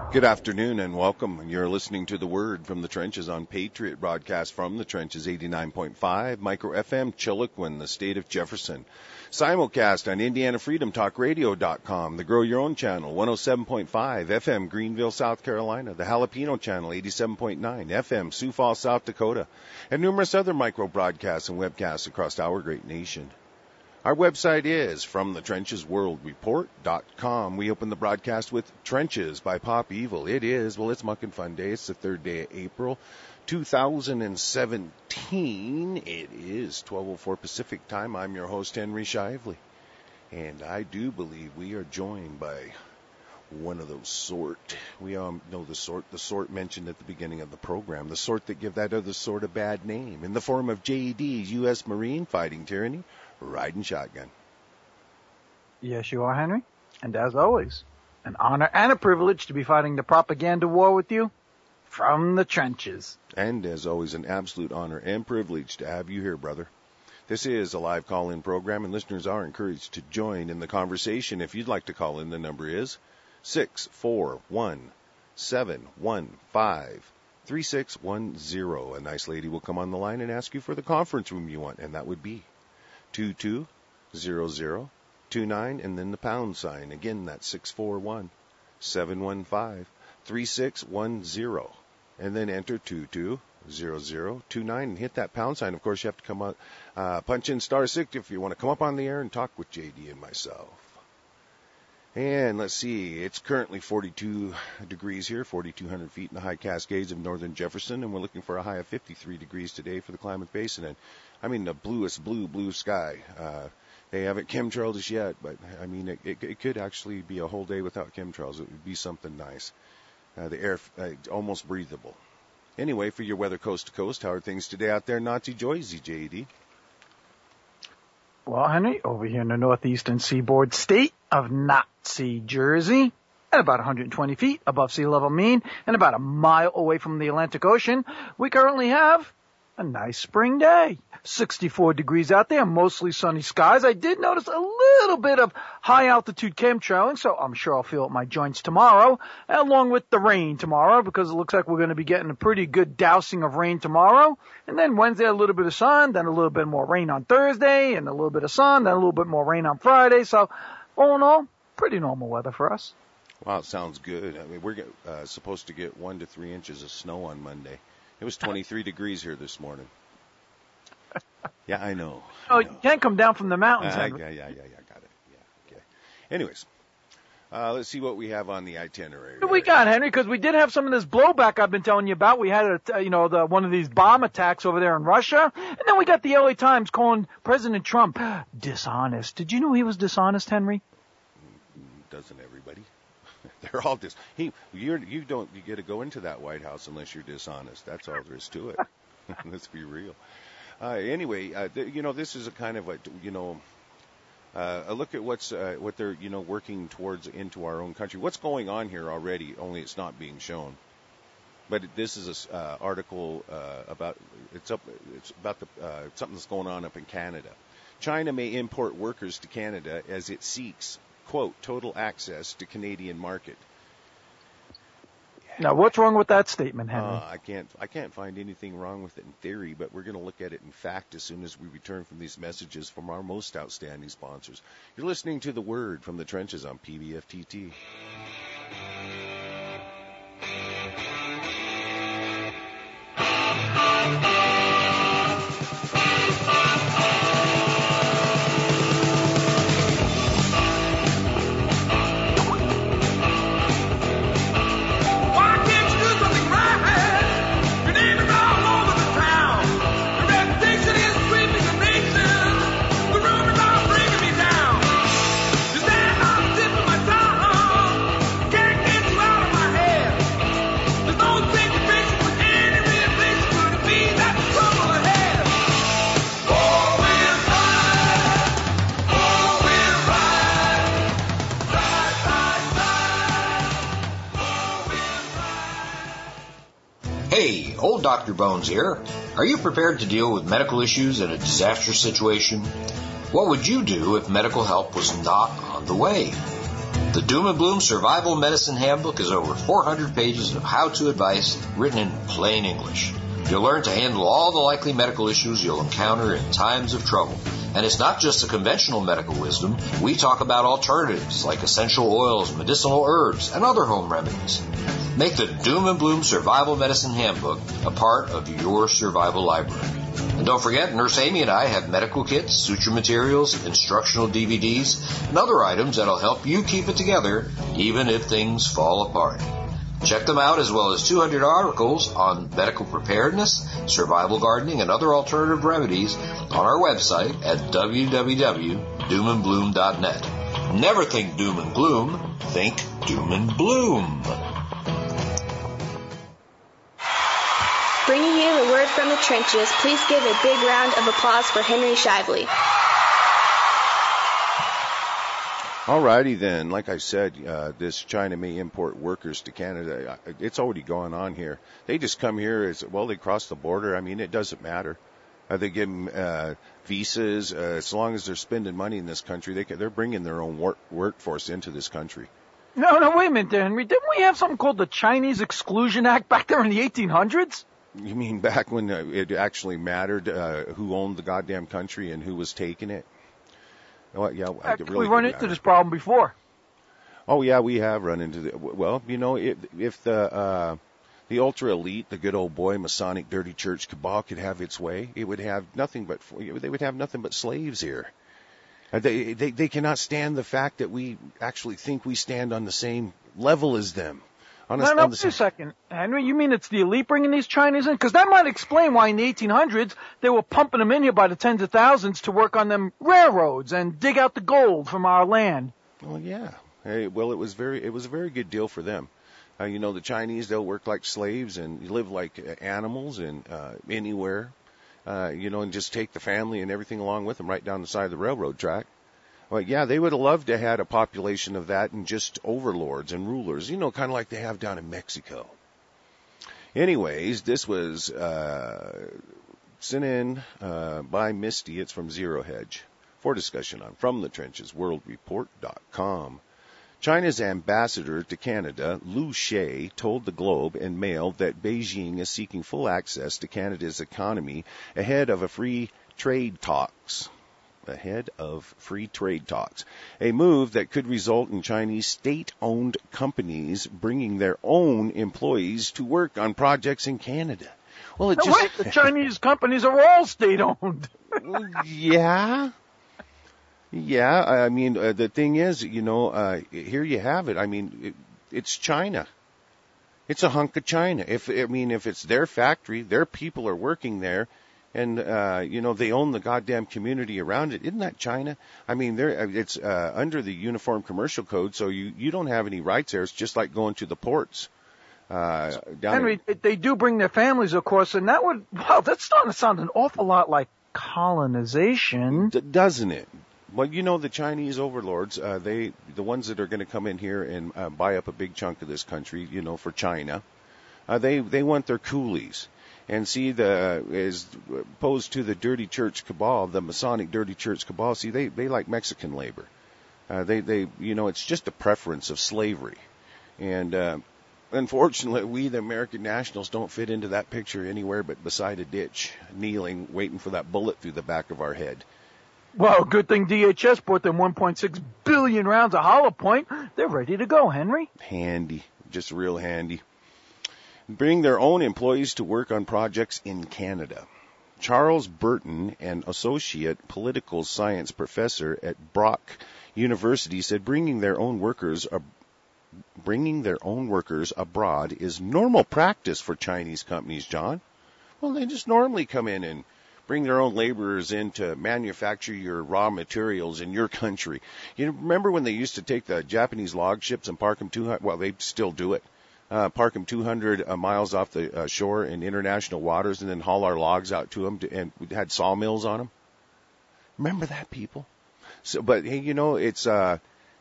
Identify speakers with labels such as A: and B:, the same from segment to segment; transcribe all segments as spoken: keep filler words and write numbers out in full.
A: Good afternoon and welcome. You're listening to The Word from the Trenches on Patriot Broadcast from the Trenches eighty-nine point five, Micro F M, Chiloquin, the state of Jefferson. Simulcast on Indiana Freedom Talk Radio dot com, the Grow Your Own channel, one oh seven point five F M, Greenville, South Carolina, the Jalapeno channel, eighty-seven point nine F M, Sioux Falls, South Dakota, and numerous other micro broadcasts and webcasts across our great nation. Our website is from the trenches world report dot com. We open the broadcast with Trenches by Pop Evil. It is, well, it's Muckin' Fun Day. It's the third day of April, two thousand seventeen. It is twelve oh four Pacific time. I'm your host, Henry Shively. And I do believe we are joined by one of those sort. We all know the sort, the sort mentioned at the beginning of the program, the sort that give that other sort a bad name, in the form of J E D's U S Marine fighting tyranny, riding shotgun.
B: Yes, you are, Henry. And as always, an honor and a privilege to be fighting the propaganda war with you from the trenches.
A: And as always, an absolute honor and privilege to have you here, brother. This is a live call-in program, and listeners are encouraged to join in the conversation. If you'd like to call in, the number is six four one, seven one five, three six one zero. A nice lady will come on the line and ask you for the conference room you want, and that would be two two zero zero two nine and then the pound sign. Again, that's six four one, seven one five, three six one zero. And then enter two two zero zero two nine and hit that pound sign. Of course, you have to come out, uh, punch in star six if you want to come up on the air and talk with J D and myself. And let's see, it's currently forty-two degrees here, forty-two hundred feet in the high Cascades of northern Jefferson, and we're looking for a high of fifty-three degrees today for the Klamath Basin. And I mean, the bluest blue, blue sky. Uh, they haven't chemtrailed us yet, but I mean, it, it, it could actually be a whole day without chemtrails. It would be something nice. Uh, the air, uh, almost breathable. Anyway, for your weather coast to coast, how are things today out there in Nazi Jersey, J D?
B: Well, Henry, over here in the northeastern seaboard state of Nazi Jersey, at about one hundred twenty feet above sea level mean and about a mile away from the Atlantic Ocean, we currently have a nice spring day. sixty-four degrees out there, mostly sunny skies. I did notice a little bit of high-altitude chemtrailing, so I'm sure I'll feel it my joints tomorrow, along with the rain tomorrow, because it looks like we're going to be getting a pretty good dousing of rain tomorrow. And then Wednesday, a little bit of sun, then a little bit more rain on Thursday, and a little bit of sun, then a little bit more rain on Friday. So, all in all, pretty normal weather for us.
A: Wow, it sounds good. I mean, we're uh, supposed to get one to three inches of snow on Monday. It was twenty-three degrees here this morning. Yeah, I know.
B: Oh,
A: I know.
B: You can't come down from the mountains.
A: Uh, yeah, yeah, yeah, yeah, got it. Yeah, okay. Anyways, uh, let's see what we have on the itinerary.
B: What do we got, Henry? Because we did have some of this blowback I've been telling you about. We had, a, you know, the, one of these bomb attacks over there in Russia, and then we got the L A Times calling President Trump dishonest. Did you know he was dishonest, Henry?
A: Doesn't everybody? They're all dis. He, you're, you don't. You get to go into that White House unless you're dishonest. That's all there is to it. Let's be real. Uh, anyway, uh, th- you know, this is a kind of a, you know, uh, a look at what's uh, what they're, you know, working towards into our own country. What's going on here already? Only it's not being shown. But this is a uh, article uh, about it's up. It's about the uh, something that's going on up in Canada. China may import workers to Canada as it seeks, quote, total access to Canadian market.
B: Now, what's wrong with that statement, Henry?
A: Uh, I can't I can't find anything wrong with it in theory, but we're going to look at it in fact as soon as we return from these messages from our most outstanding sponsors. You're listening to The Word from the Trenches on P B F T T.
C: Hey, old Doctor Bones here. Are you prepared to deal with medical issues in a disastrous situation? What would you do if medical help was not on the way? The Doom and Bloom Survival Medicine Handbook is over four hundred pages of how-to advice written in plain English. You'll learn to handle all the likely medical issues you'll encounter in times of trouble. And it's not just the conventional medical wisdom. We talk about alternatives like essential oils, medicinal herbs, and other home remedies. Make the Doom and Bloom Survival Medicine Handbook a part of your survival library. And don't forget, Nurse Amy and I have medical kits, suture materials, instructional D V Ds, and other items that'll help you keep it together even if things fall apart. Check them out, as well as two hundred articles on medical preparedness, survival gardening, and other alternative remedies on our website at w w w dot doom and bloom dot net. Never think doom and gloom, think doom and bloom.
D: Bringing you the word from the trenches, please give a big round of applause for Henry Shively.
A: Alrighty then, like I said, uh, this China may import workers to Canada. It's already going on here. They just come here as well. They cross the border. I mean, it doesn't matter. Uh, they give them uh, visas uh, as long as they're spending money in this country. They can, they're bringing their own work, workforce into this country.
B: No, no, wait a minute, Henry. Didn't we have something called the Chinese Exclusion Act back there in the eighteen hundreds?
A: You mean back when uh, it actually mattered uh, who owned the goddamn country and who was taking it? Well, yeah, I
B: Heck,
A: really
B: we've run
A: matter.
B: into this problem before.
A: Oh yeah, we have run into the. Well, you know, if, if the uh, the ultra elite, the good old boy Masonic dirty church cabal could have its way, it would have nothing but they would have nothing but slaves here. Uh, they, they they cannot stand the fact that we actually think we stand on the same level as them. On a,
B: no, no,
A: on
B: wait
A: the
B: a second, Henry. You mean it's the elite bringing these Chinese in? Because that might explain why in the eighteen hundreds they were pumping them in here by the tens of thousands to work on them railroads and dig out the gold from our land.
A: Well, yeah. Hey, well, it was very it was a very good deal for them. Uh, you know, the Chinese, they'll work like slaves and live like uh, animals and uh, anywhere, uh, you know, and just take the family and everything along with them right down the side of the railroad track. Well, yeah, they would have loved to have had a population of that and just overlords and rulers, you know, kind of like they have down in Mexico. Anyways, this was uh, sent in uh, by Misty. It's from Zero Hedge for discussion on From the Trenches World Report dot com. China's ambassador to Canada, Liu She, told the Globe and Mail that Beijing is seeking full access to Canada's economy ahead of a free trade talks. ahead of free trade talks, a move that could result in Chinese state-owned companies bringing their own employees to work on projects in Canada. Well, it
B: No,
A: just
B: wait, the Chinese companies are all state-owned.
A: yeah. Yeah, I mean, uh, the thing is, you know, uh, here you have it. I mean, it, it's China. It's a hunk of China. If I mean, if it's their factory, their people are working there, and uh, you know they own the goddamn community around it. Isn't that China? I mean, there it's uh, under the Uniform Commercial Code, so you you don't have any rights there. It's just like going to the ports. Uh, down
B: Henry,
A: in,
B: they do bring their families, of course, and that would wow, that's starting to sound an awful lot like colonization,
A: d- doesn't it? Well, you know, the Chinese overlords, uh, they, the ones that are going to come in here and uh, buy up a big chunk of this country, you know, for China, uh, they, they want their coolies. And see, the, as opposed to the dirty church cabal, the Masonic dirty church cabal, see, they, they like Mexican labor. Uh, they, they, you know, it's just a preference of slavery. And, uh, unfortunately, we, the American nationals, don't fit into that picture anywhere but beside a ditch, kneeling, waiting for that bullet through the back of our head.
B: Well, good thing D H S bought them one point six billion rounds of hollow point. They're ready to go, Henry.
A: Handy. Just real handy. Bring their own employees to work on projects in Canada. Charles Burton, an associate political science professor at Brock University, said bringing their own workers ab- bringing their own workers abroad is normal practice for Chinese companies, John. Well, they just normally come in and bring their own laborers in to manufacture your raw materials in your country. You remember when they used to take the Japanese log ships and park them two hundred, well, they still do it, uh, park them two hundred uh, miles off the uh, shore in international waters and then haul our logs out to them to, and we had sawmills on them? Remember that, people? So, but hey, you know, it's, uh,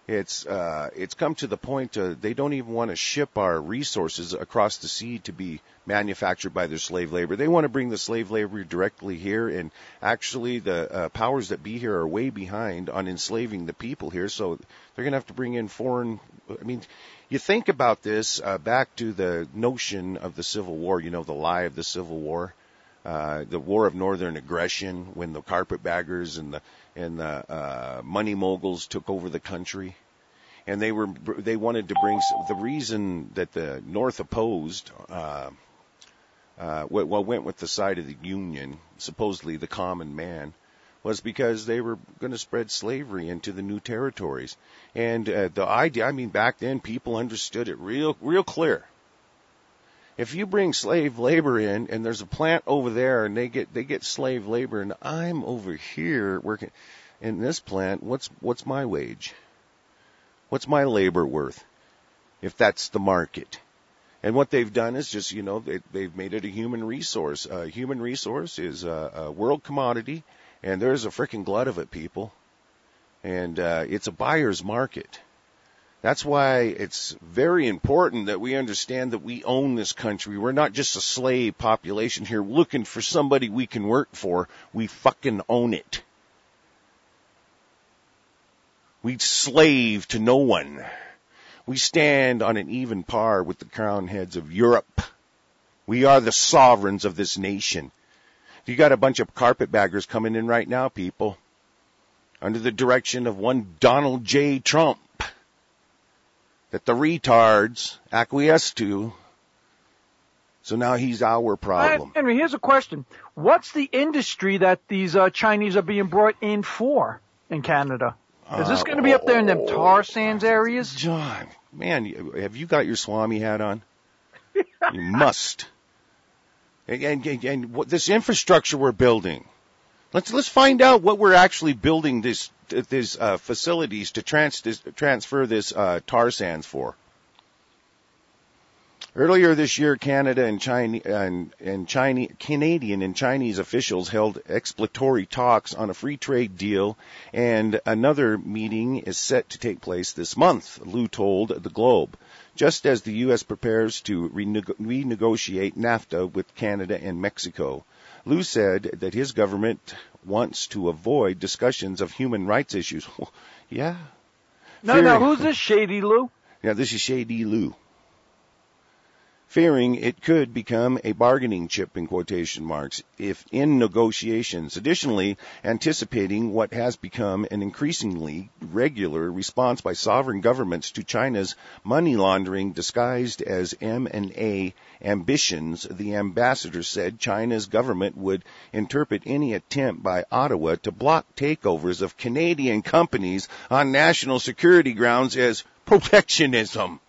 A: It's uh, it's come to the point uh, they don't even want to ship our resources across the sea to be manufactured by their slave labor. They want to bring the slave labor directly here, and actually the uh, powers that be here are way behind on enslaving the people here, so they're going to have to bring in foreign. I mean, you think about this uh, back to the notion of the Civil War, you know, the lie of the Civil War. Uh, the War of Northern Aggression, when the carpetbaggers and the and the uh, money moguls took over the country, and they were they wanted to bring the reason that the North opposed, uh, uh, well went with the side of the Union, supposedly the common man, was because they were going to spread slavery into the new territories, and uh, the idea, I mean, back then people understood it real real clear. If you bring slave labor in, and there's a plant over there, and they get they get slave labor, and I'm over here working in this plant, what's what's my wage? What's my labor worth? If that's the market. And what they've done is just, you know, they, they've made it a human resource. A uh, human resource is a, a world commodity, and there's a freaking glut of it, people. And uh, it's a buyer's market. That's why it's very important that we understand that we own this country. We're not just a slave population here looking for somebody we can work for. We fucking own it. We slave to no one. We stand on an even par with the crown heads of Europe. We are the sovereigns of this nation. You got a bunch of carpetbaggers coming in right now, people, under the direction of one Donald J. Trump, that the retards acquiesce to. So now he's our problem.
B: Henry, here's a question. What's the industry that these uh, Chinese are being brought in for in Canada? Is this going to be up there in them tar sands areas?
A: John, man, have you got your Swami hat on? You must. And, and, and what this infrastructure we're building. Let's let's find out what we're actually building this these uh, facilities to trans, this, transfer this uh, tar sands for. Earlier this year, Canada and China and, and Chinese, Canadian and Chinese officials held exploratory talks on a free trade deal, and another meeting is set to take place this month, Liu told the Globe, just as the U S prepares to renego- renegotiate NAFTA with Canada and Mexico. Liu said that his government wants to avoid discussions of human rights issues. Well, yeah.
B: No,
A: Fearing,
B: no, who's this shady Liu?
A: Yeah, this is shady Liu. Fearing it could become a bargaining chip, in quotation marks, if in negotiations. Additionally, anticipating what has become an increasingly regular response by sovereign governments to China's money laundering disguised as M and A ambitions, the ambassador said China's government would interpret any attempt by Ottawa to block takeovers of Canadian companies on national security grounds as protectionism.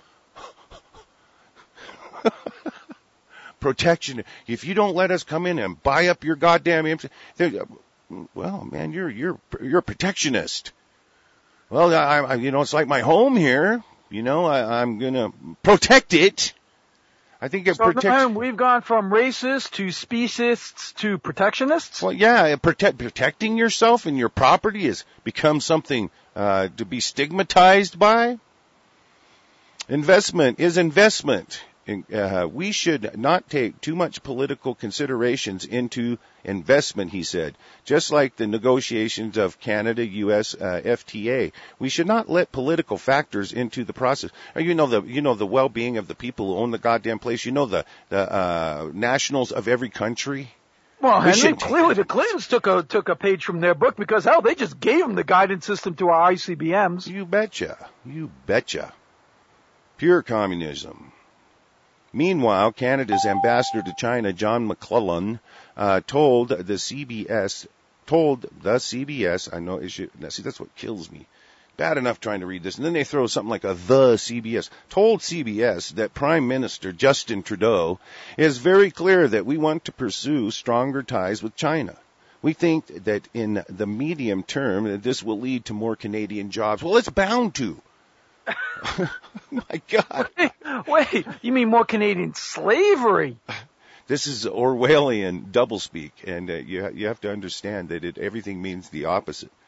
A: Protection. If you don't let us come in and buy up your goddamn, well, man, you're you're you're a protectionist. Well, I, I you know, it's like my home here. You know, I, I'm gonna protect it. I think it
B: so
A: protects.
B: We've gone from racist to speciesists to protectionists.
A: Well, yeah, protect protecting yourself and your property has become something uh, to be stigmatized by. Investment is investment. Uh, we should not take too much political considerations into investment, he said. Just like the negotiations of Canada U S uh, F T A, we should not let political factors into the process. You know the you know the well-being of the people who own the goddamn place. You know the the uh, nationals of every country.
B: Well, we Henry, clearly the Clintons took a took a page from their book because hell, they just gave them the guidance system to our I C B Ms.
A: You betcha, you betcha. Pure communism. Meanwhile, Canada's ambassador to China, John McClellan, uh, told the C B S, told the C B S, I know, it should, now see, that's what kills me. Bad enough trying to read this, and then they throw something like a the C B S, told C B S that Prime Minister Justin Trudeau is very clear that we want to pursue stronger ties with China. We think that in the medium term, this will lead to more Canadian jobs. Well, it's bound to. My God.
B: Wait, wait, you mean more Canadian slavery?
A: This is Orwellian doublespeak, and uh, you, ha- you have to understand that it, everything means the opposite.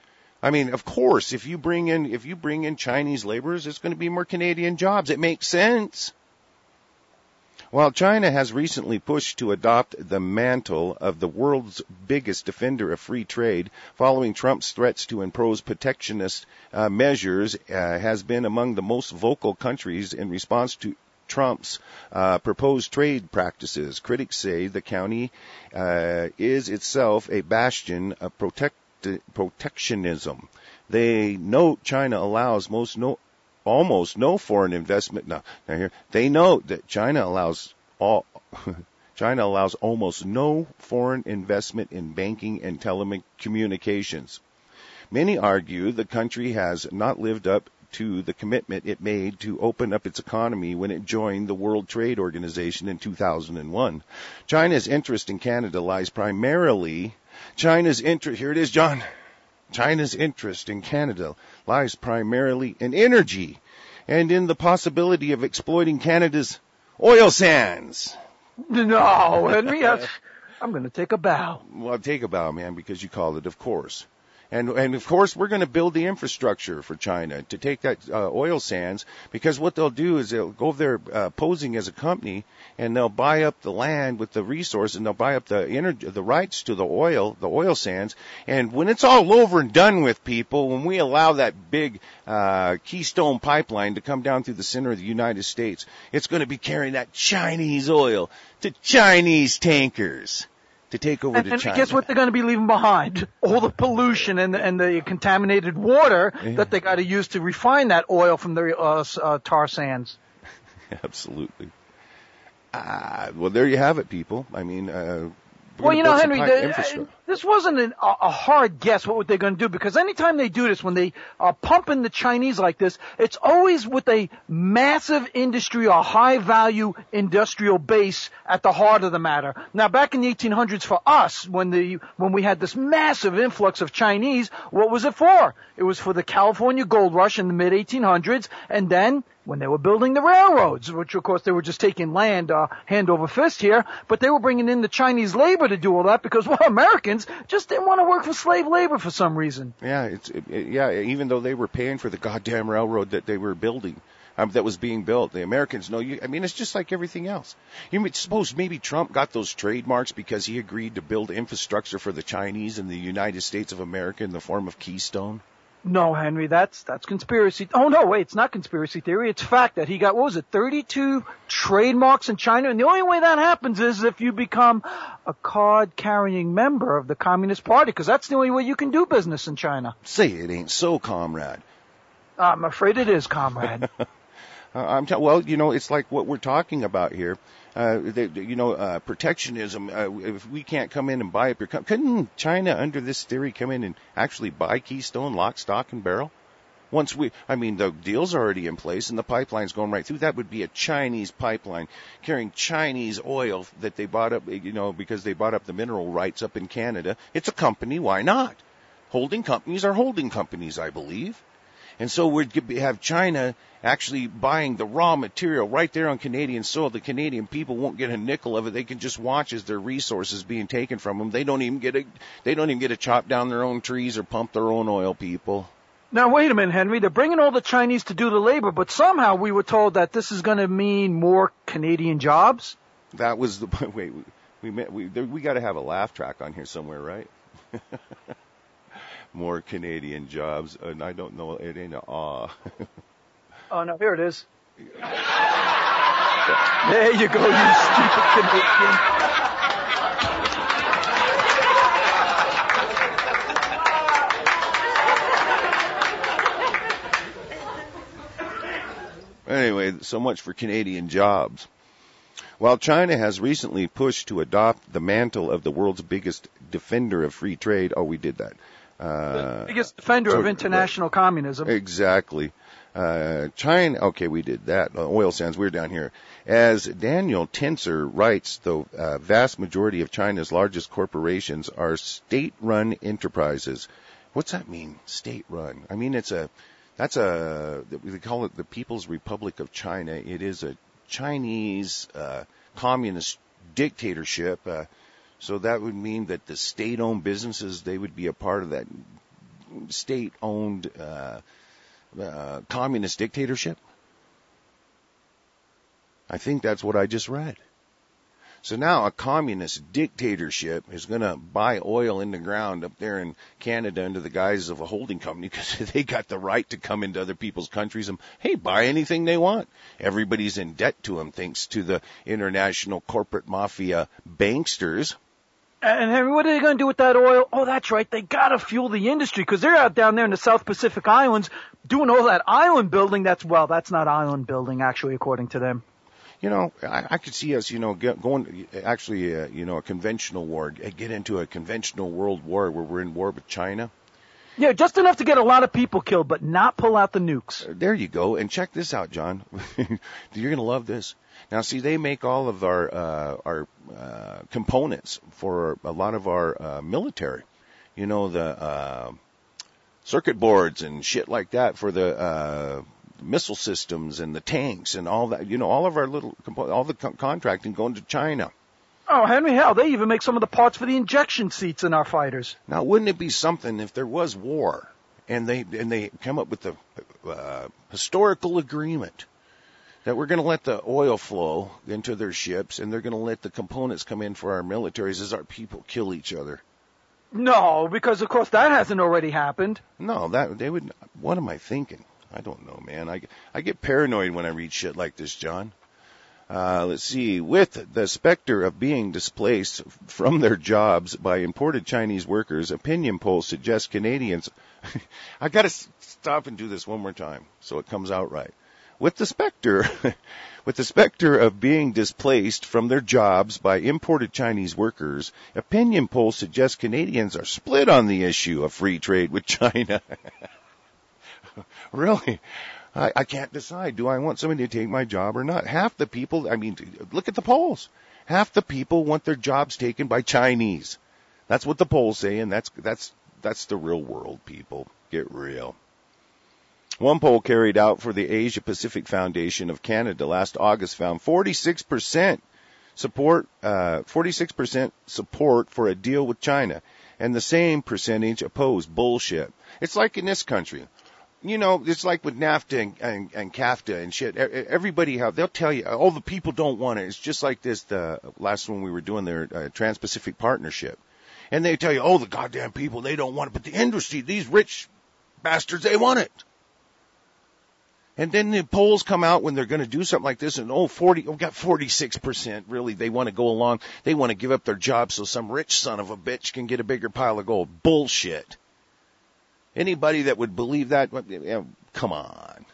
A: I mean, of course, if you bring in if you bring in Chinese laborers, it's going to be more Canadian jobs. It makes sense. While China has recently pushed to adopt the mantle of the world's biggest defender of free trade, following Trump's threats to impose protectionist uh, measures, uh, has been among the most vocal countries in response to Trump's uh, proposed trade practices. Critics say the county uh, is itself a bastion of protect, protectionism. They note China allows most no almost no foreign investment. Now, now here they note that China allows all China allows almost no foreign investment in banking and telecommunications. Many argue the country has not lived up to the commitment it made to open up its economy when it joined the World Trade Organization in two thousand one. China's interest in Canada lies primarily China's interest here it is, John. China's interest in Canada lies primarily in energy and in the possibility of exploiting Canada's oil sands.
B: No, Henry, that's, I'm going to take a bow.
A: Well, take a bow, man, because you called it, of course. And, and of course, we're going to build the infrastructure for China to take that uh, oil sands, because what they'll do is they'll go there uh, posing as a company, and they'll buy up the land with the resource, and they'll buy up the energy, the rights to the oil, the oil sands. And when it's all over and done with, people, when we allow that big uh, Keystone pipeline to come down through the center of the United States, it's going to be carrying that Chinese oil to Chinese tankers to take over
B: and,
A: to
B: and
A: China.
B: Guess what they're going to be leaving behind? All the pollution and the, and the contaminated water
A: yeah.
B: that they got to use to refine that oil from the uh, uh, tar sands.
A: Absolutely. Ah, well, there you have it, people. I mean, uh,
B: well, you know, Henry, the, this wasn't an, a hard guess what they're going to do, because anytime they do this, when they are pumping the Chinese like this, it's always with a massive industry or high-value industrial base at the heart of the matter. Now, back in the eighteen hundreds for us, when the when we had this massive influx of Chinese, what was it for? It was for the California gold rush in the mid eighteen hundreds, and then when they were building the railroads, which of course they were just taking land uh, hand over fist here, but they were bringing in the Chinese labor to do all that because, well, Americans just didn't want to work for slave labor for some reason.
A: Yeah, it's it, it, yeah. Even though they were paying for the goddamn railroad that they were building, um, that was being built, the Americans know you. I mean, it's just like everything else. You would suppose maybe Trump got those trademarks because he agreed to build infrastructure for the Chinese in the United States of America in the form of Keystone.
B: No, Henry, that's that's conspiracy. Oh, no, wait, it's not conspiracy theory. It's fact that he got, what was it, thirty-two trademarks in China? And the only way that happens is if you become a card-carrying member of the Communist Party, because that's the only way you can do business in China.
A: Say it ain't so, comrade.
B: I'm afraid it is, comrade.
A: uh, I'm t- well, you know, it's like what we're talking about here. Uh, they, you know, uh, protectionism, uh, if we can't come in and buy up your company, couldn't China, under this theory, come in and actually buy Keystone lock, stock, and barrel? Once we, I mean, the deal's already in place and the pipeline's going right through. That would be a Chinese pipeline carrying Chinese oil that they bought up, you know, because they bought up the mineral rights up in Canada. It's a company, why not? Holding companies are holding companies, I believe. And so we'd have China actually buying the raw material right there on Canadian soil. The Canadian people won't get a nickel of it. They can just watch as their resources being taken from them. They don't even get a, they don't even get to chop down their own trees or pump their own oil, people.
B: Now, wait a minute, Henry. They're bringing all the Chinese to do the labor, but somehow we were told that this is going to mean more Canadian jobs.
A: That was the, wait, we, we, we, we got to have a laugh track on here somewhere, right? More Canadian jobs, and I don't know, it ain't a awe.
B: Oh, no, here it is. There you go, you stupid Canadian.
A: Anyway, so much for Canadian jobs. While China has recently pushed to adopt the mantle of the world's biggest defender of free trade, oh, we did that. Uh,
B: the biggest defender so, of international right. communism.
A: Exactly. Uh, China, okay, we did that. Uh, oil sands, we're down here. As Daniel Tenser writes, the uh, vast majority of China's largest corporations are state-run enterprises. What's that mean, state-run? I mean, it's a, that's a, they call it the People's Republic of China. It is a Chinese uh, communist dictatorship. Uh, so that would mean that the state-owned businesses, they would be a part of that state-owned uh, uh, communist dictatorship? I think that's what I just read. So now a communist dictatorship is going to buy oil in the ground up there in Canada under the guise of a holding company because they got the right to come into other people's countries and, hey, buy anything they want. Everybody's in debt to them thanks to the international corporate mafia banksters.
B: And Henry, what are they going to do with that oil? Oh, that's right. They got to fuel the industry because they're out down there in the South Pacific Islands doing all that island building. That's, well, that's not island building, actually, according to them.
A: You know, I, I could see us, you know, get, going, actually, uh, you know, a conventional war, get into a conventional world war where we're in war with China.
B: Yeah, just enough to get a lot of people killed, but not pull out the nukes.
A: Uh, there you go. And check this out, John. You're going to love this. Now, see, they make all of our, uh, our, uh, components for a lot of our, uh, military. You know, the, uh, circuit boards and shit like that for the, uh, missile systems and the tanks and all that, you know, all of our little, all the co- contracting going to China.
B: Oh, Henry, hell, they even make some of the parts for the injection seats in our fighters.
A: Now, wouldn't it be something if there was war and they, and they come up with the, uh, historical agreement that we're going to let the oil flow into their ships and they're going to let the components come in for our militaries as our people kill each other?
B: No, because of course that hasn't already happened.
A: No, that, they would, what am I thinking? I don't know, man. I, I get paranoid when I read shit like this, John. Uh, let's see. With the specter of being displaced from their jobs by imported Chinese workers, opinion polls suggest Canadians... I got to stop and do this one more time so it comes out right. With the specter... With the specter of being displaced from their jobs by imported Chinese workers, opinion polls suggest Canadians are split on the issue of free trade with China. Really? I, I can't decide. Do I want somebody to take my job or not? Half the people, I mean, look at the polls. Half the people want their jobs taken by Chinese. That's what the polls say, and that's, that's, that's the real world, people. Get real. One poll carried out for the Asia Pacific Foundation of Canada last August found forty-six percent support, uh, forty-six percent support for a deal with China, and the same percentage opposed. Bullshit. It's like in this country. You know, it's like with NAFTA and, and, and CAFTA and shit. Everybody have, they'll tell you, oh, the people don't want it. It's just like this, the last one we were doing their uh, Trans-Pacific Partnership. And they tell you, oh, the goddamn people, they don't want it. But the industry, these rich bastards, they want it. And then the polls come out when they're going to do something like this and, oh, forty, oh, got forty-six percent. Really, they want to go along. They want to give up their jobs so some rich son of a bitch can get a bigger pile of gold. Bullshit. Anybody that would believe that, come on.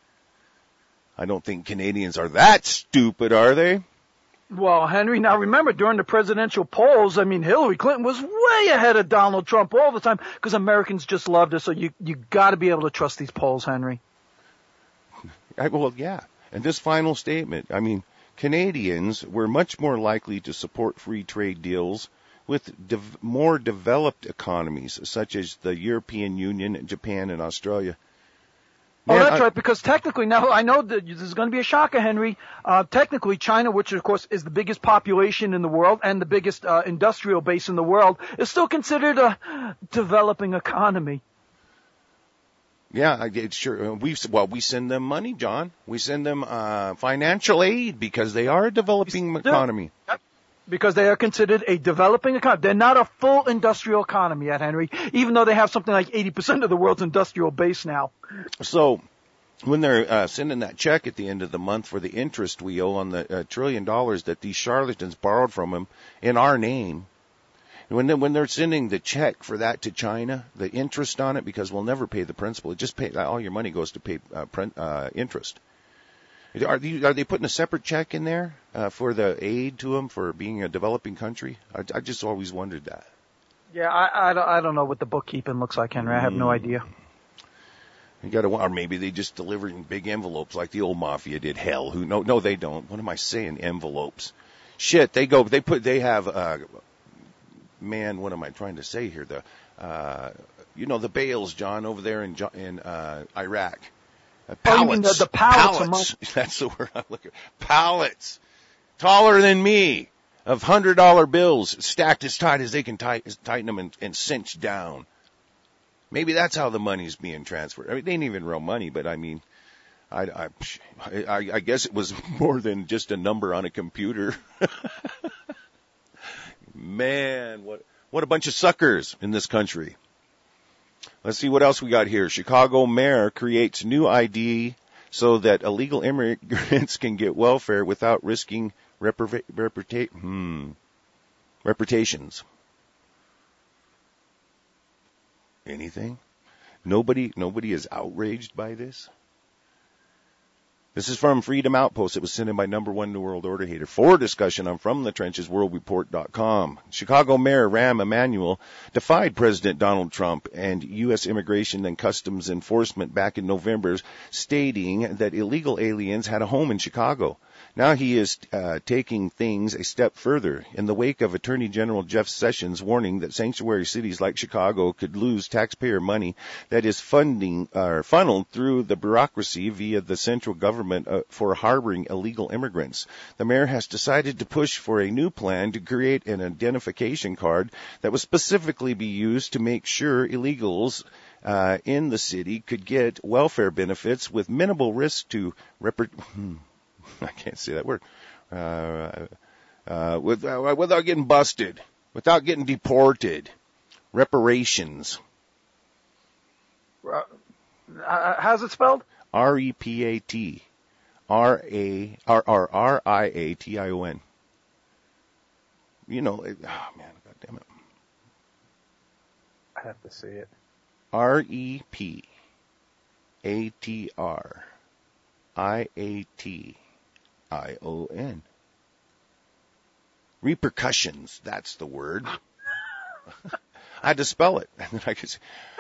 A: I don't think Canadians are that stupid, are they?
B: Well, Henry, now remember, during the presidential polls, I mean, Hillary Clinton was way ahead of Donald Trump all the time because Americans just loved her, so you you got to be able to trust these polls, Henry.
A: I, well, yeah. And this final statement, I mean, Canadians were much more likely to support free trade deals with dev- more developed economies, such as the European Union, Japan, and Australia.
B: Man, oh, that's
A: I,
B: right, because technically, now I know that this is going to be a shocker, Henry. Uh, technically, China, which of course is the biggest population in the world and the biggest uh, industrial base in the world, is still considered a developing economy.
A: Yeah, it's sure. We well, we send them money, John. We send them uh, financial aid because they are a developing economy.
B: Because they are considered a developing economy. They're not a full industrial economy yet, Henry, even though they have something like eighty percent of the world's industrial base now.
A: So when they're uh, sending that check at the end of the month for the interest we owe on the uh, trillion dollars that these charlatans borrowed from them in our name, when they, when they're sending the check for that to China, the interest on it, because we'll never pay the principal, it just pay, all your money goes to pay uh, print, uh, interest. Are they, are they putting a separate check in there uh, for the aid to them for being a developing country? I, I just always wondered that.
B: Yeah, I, I, don't, I don't know what the bookkeeping looks like, Henry. I have no idea.
A: You got to, or maybe they just deliver in big envelopes like the old mafia did. Hell, who? No, no, they don't. What am I saying? Envelopes. Shit, they go. They put. They have. Uh, man, what am I trying to say here? The, uh, you know, the bales, John, over there in in uh, Iraq. Uh, pallets.
B: Oh, you mean the, the pallets?
A: Pallets. That's the word I'm looking for. Pallets. Taller than me. Of one hundred dollar bills stacked as tight as they can tight, tighten them and, and cinch down. Maybe that's how the money's being transferred. I mean, it ain't even real money, but I mean, I, I, I, I guess it was more than just a number on a computer. Man, what what a bunch of suckers in this country. Let's see what else we got here. Chicago mayor creates new I D so that illegal immigrants can get welfare without risking reputa- reputa- hmm, reputations. Anything? Nobody, nobody is outraged by this? This is from Freedom Outpost. It was sent in by number one New World Order hater. For discussion on From the Trenches World Report dot com. Chicago Mayor Rahm Emanuel defied President Donald Trump and U S Immigration and Customs Enforcement back in November, stating that illegal aliens had a home in Chicago. Now he is uh, taking things a step further in the wake of Attorney General Jeff Sessions warning that sanctuary cities like Chicago could lose taxpayer money that is funding or uh, funneled through the bureaucracy via the central government uh, for harboring illegal immigrants. The mayor has decided to push for a new plan to create an identification card that would specifically be used to make sure illegals uh, in the city could get welfare benefits with minimal risk to rep- hmm. I can't say that word. Uh, uh, with, uh, without getting busted, without getting deported. Reparations.
B: Uh, how's it spelled?
A: R E P A T. R A R R R I A T I O N. You know, it, oh man, God damn it.
B: I have to see it.
A: R E P A T R I A T I O N. Repercussions, that's the word. I had to spell it. And then I could say,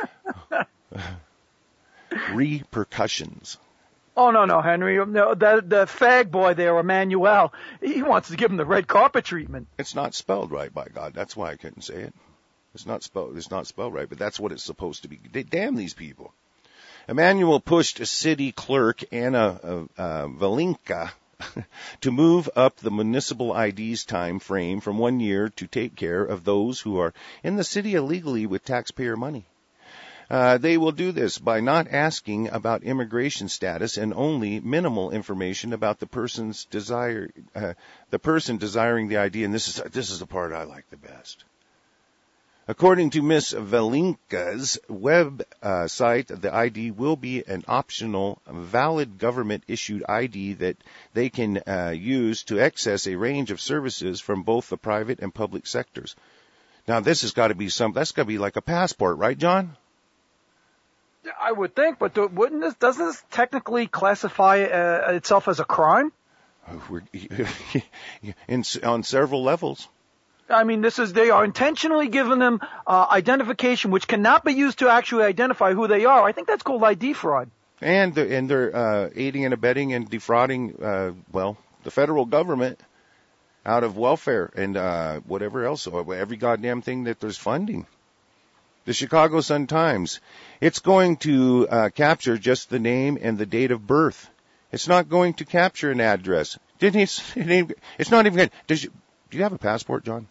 A: repercussions.
B: Oh, no, no, Henry. No, the, the fag boy there, Emmanuel, he wants to give him the red carpet treatment.
A: It's not spelled right, by God. That's why I couldn't say it. It's not spelled, it's not spelled right, but that's what it's supposed to be. Damn these people. Emmanuel pushed city clerk Anna uh, uh, Valinka to move up the municipal I D's time frame from one year to take care of those who are in the city illegally with taxpayer money. Uh, they will do this by not asking about immigration status and only minimal information about the person's desire, uh, the person desiring the I D. And this is this is the part I like the best. According to Miss Valinka's web uh, site, the I D will be an optional, valid government-issued I D that they can uh, use to access a range of services from both the private and public sectors. Now, this has got to be some. That's got to be like a passport, right, John?
B: I would think, but wouldn't this? Doesn't this technically classify uh, itself as a crime?
A: We're, in, on several levels.
B: I mean, this is, they are intentionally giving them uh, identification which cannot be used to actually identify who they are. I think that's called I D fraud.
A: And, the, and they're uh, aiding and abetting and defrauding, uh, well, the federal government out of welfare and uh, whatever else, every goddamn thing that there's funding. The Chicago Sun-Times, it's going to uh, capture just the name and the date of birth. It's not going to capture an address. Didn't he? It's not even going to. Does you, do you have a passport, John?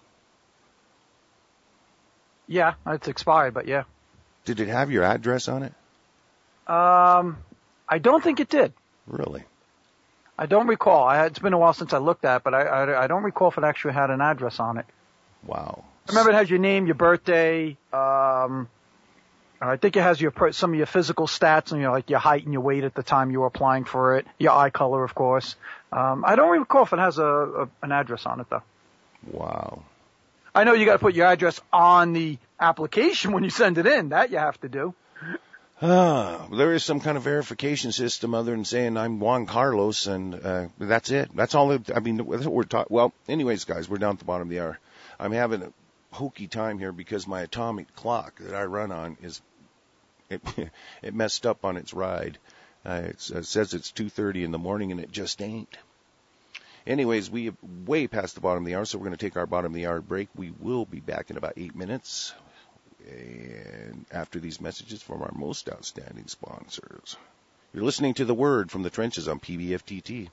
B: Yeah, it's expired, but yeah.
A: Did it have your address on it?
B: Um, I don't think it did.
A: Really?
B: I don't recall. I, it's been a while since I looked at it, but I, I, I don't recall if it actually had an address on it.
A: Wow.
B: I remember it has your name, your birthday. Um, I think it has your some of your physical stats, and you know, like your height and your weight at the time you were applying for it. Your eye color, of course. Um, I don't recall if it has a, a an address on it though.
A: Wow.
B: I know you got to put your address on the application when you send it in. That you have to do.
A: Ah, there is some kind of verification system other than saying I'm Juan Carlos, and uh, that's it. That's all. It, I mean, that's what we're talking. Well, anyways, guys, we're down at the bottom of the hour. I'm having a hokey time here because my atomic clock that I run on is it it messed up on its ride. Uh, it's, it says it's two thirty in the morning, and it just ain't. Anyways, we are way past the bottom of the hour, so we're going to take our bottom of the hour break. We will be back in about eight minutes. And after these messages from our most outstanding sponsors. You're listening to The Word from the Trenches on P B F T T.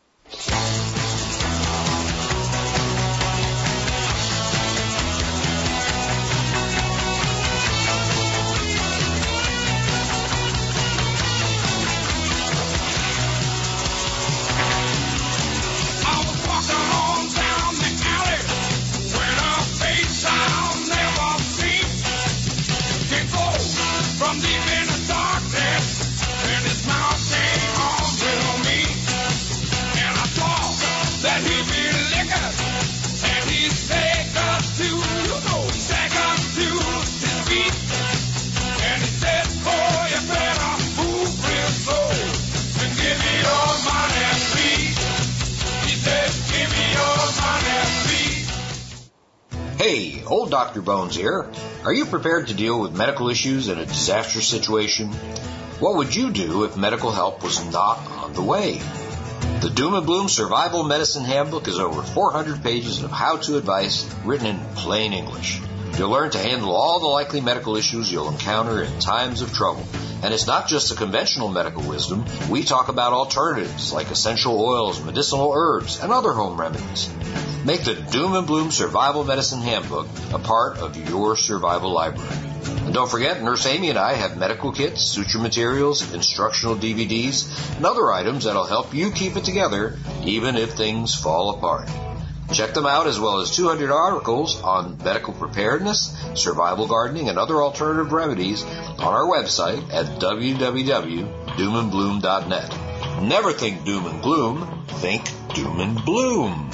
C: Hey, old Doctor Bones here. Are you prepared to deal with medical issues in a disastrous situation? What would you do if medical help was not on the way? The Doom and Bloom Survival Medicine Handbook is over four hundred pages of how-to advice written in plain English. You'll learn to handle all the likely medical issues you'll encounter in times of trouble. And it's not just the conventional medical wisdom. We talk about alternatives like essential oils, medicinal herbs, and other home remedies. Make the Doom and Bloom Survival Medicine Handbook a part of your survival library. And don't forget, Nurse Amy and I have medical kits, suture materials, instructional D V Ds, and other items that'll help you keep it together even if things fall apart. Check them out, as well as two hundred articles on medical preparedness, survival gardening, and other alternative remedies on our website at w w w dot doom and bloom dot net. Never think doom and gloom, think doom and bloom.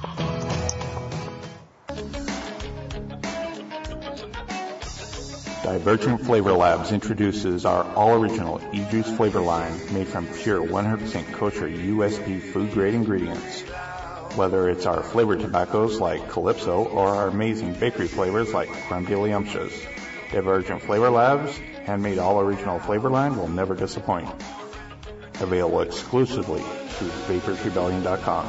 E: Divergent Flavor Labs introduces our all-original e-juice flavor line made from pure one hundred percent kosher U S D food-grade ingredients. Whether it's our flavored tobaccos like Calypso or our amazing bakery flavors like Crumdiddlyumptious, Divergent Flavor Labs' handmade all-original flavor line will never disappoint. Available exclusively through vapors rebellion dot com.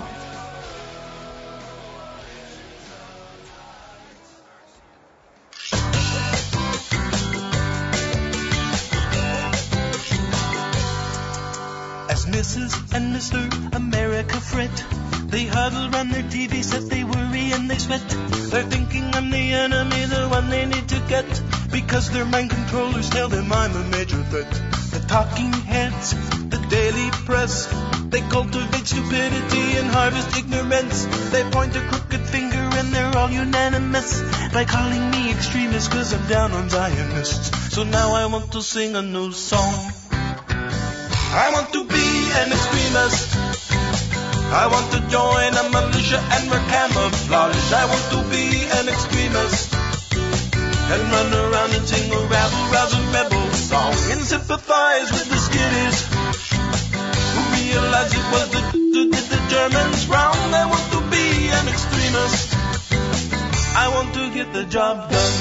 F: As Missus and Mister America fret, they huddle round their T V set, they worry and they sweat. They're thinking I'm the enemy, the one they need to get, because their mind controllers tell them I'm a major threat. The talking heads, the daily press, they cultivate stupidity and harvest ignorance. They point a crooked finger and they're all unanimous by calling me extremist, cause I'm down on Zionists. So now I want to sing a new song. I want to be an extremist. I want to join a militia and wear camouflage. I want to be an extremist and run around and sing a rabble-rousing rebel song and sympathize with the skitties who realize it was the who did the Germans wrong. I want to be an extremist. I want to get the job done.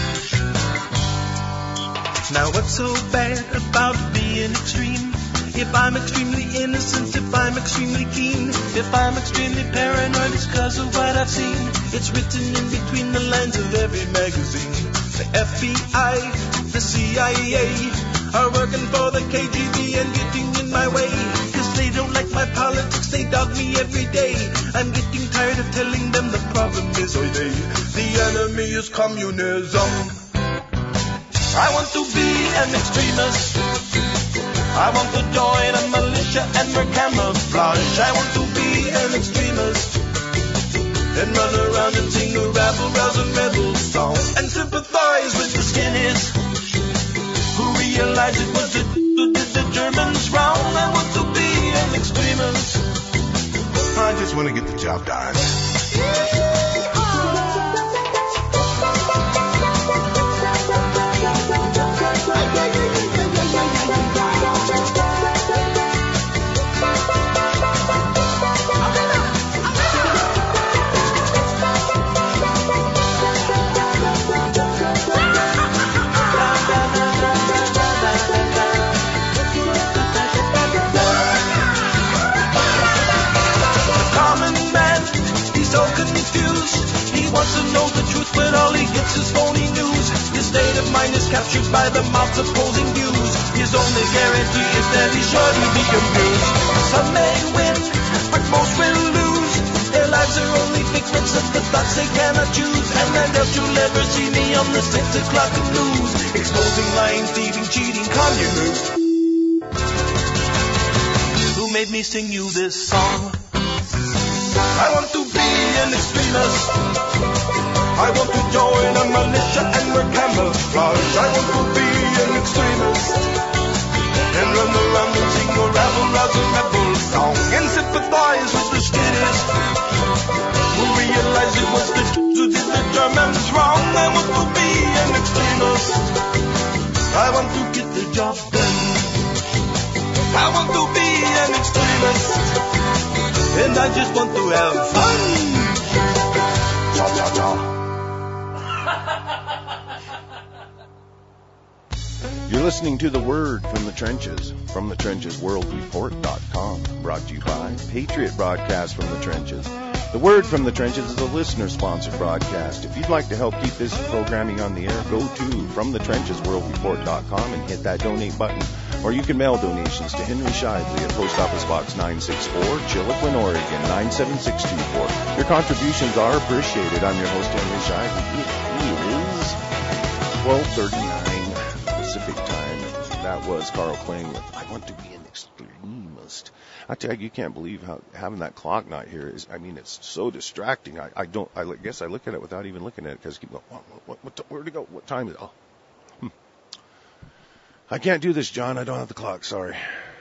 F: Now what's so bad about being extreme? If I'm extremely innocent, if I'm extremely keen, if I'm extremely paranoid, it's cause of what I've seen. It's written in between the lines of every magazine. The F B I, the C I A are working for the K G B and getting in my way. Cause they don't like my politics, they dog me every day. I'm getting tired of telling them the problem is oy they. The enemy is communism. I want to be an extremist. I want to join a militia and wear camouflage. I want to be an extremist and run around and sing a rabble-rousing rebel song and sympathize with the skinnies who realize it was the who did the Germans wrong. I want to be an extremist. I just want to get the job done. Wants to know the truth, but all he gets is phony news. His state of mind is captured by the mouth's opposing views. His only guarantee is that he's sure to be confused. Some may win, but most will lose. Their lives are only figments of the thoughts they cannot choose. And I doubt you'll ever see me on the six o'clock news, exposing lying, thieving, cheating communists. Who made me sing you this song? I want to be an extremist. I want to join a militia and wear camouflage. I want to be an extremist and run around and sing a rabble-rousing rebel song and sympathize with the skitties who realize it was the who did the Germans wrong. I want to be an extremist. I want to get the job done. I want to be an extremist. And I just want to have fun. Cha cha cha.
A: You're listening to The Word from the Trenches, from the trenches world report dot com, brought to you by Patriot Broadcast from the Trenches. The Word from the Trenches is a listener-sponsored broadcast. If you'd like to help keep this programming on the air, go to from the trenches world report dot com and hit that donate button. Or you can mail donations to Henry Shively at Post Office Box nine sixty-four, Chiloquin, Oregon nine seven six two four. Your contributions are appreciated. I'm your host, Henry Shively. It is twelve thirty-nine Pacific Time. That was Carl Kling with I Want to Be an Extremist. I tell you, you can't believe how having that clock not here is. I mean, it's so distracting. I, I don't. I guess I look at it without even looking at it because I keep going. What, what, what, where to go? What time is it? Oh, hmm. I can't do this, John. I don't have the clock. Sorry.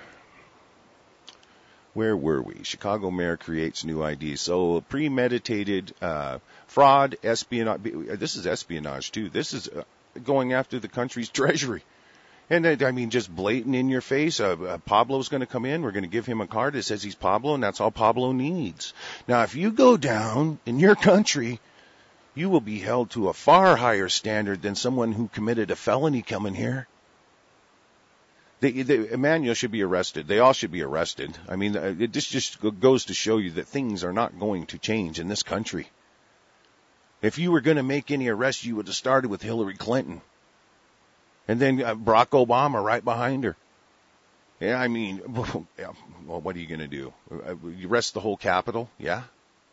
A: Where were we? Chicago mayor creates new I D. So premeditated uh, fraud, espionage. This is espionage too. This is uh, going after the country's treasury. And, I mean, just blatant in your face. Uh, uh, Pablo's going to come in. We're going to give him a card that says he's Pablo, and that's all Pablo needs. Now, if you go down in your country, you will be held to a far higher standard than someone who committed a felony coming here. They, they, Emmanuel should be arrested. They all should be arrested. I mean, it just, just goes to show you that things are not going to change in this country. If you were going to make any arrests, you would have started with Hillary Clinton. And then uh, Barack Obama right behind her. Yeah, I mean, yeah, well, what are you going to do? Uh, you arrest the whole Capitol? Yeah?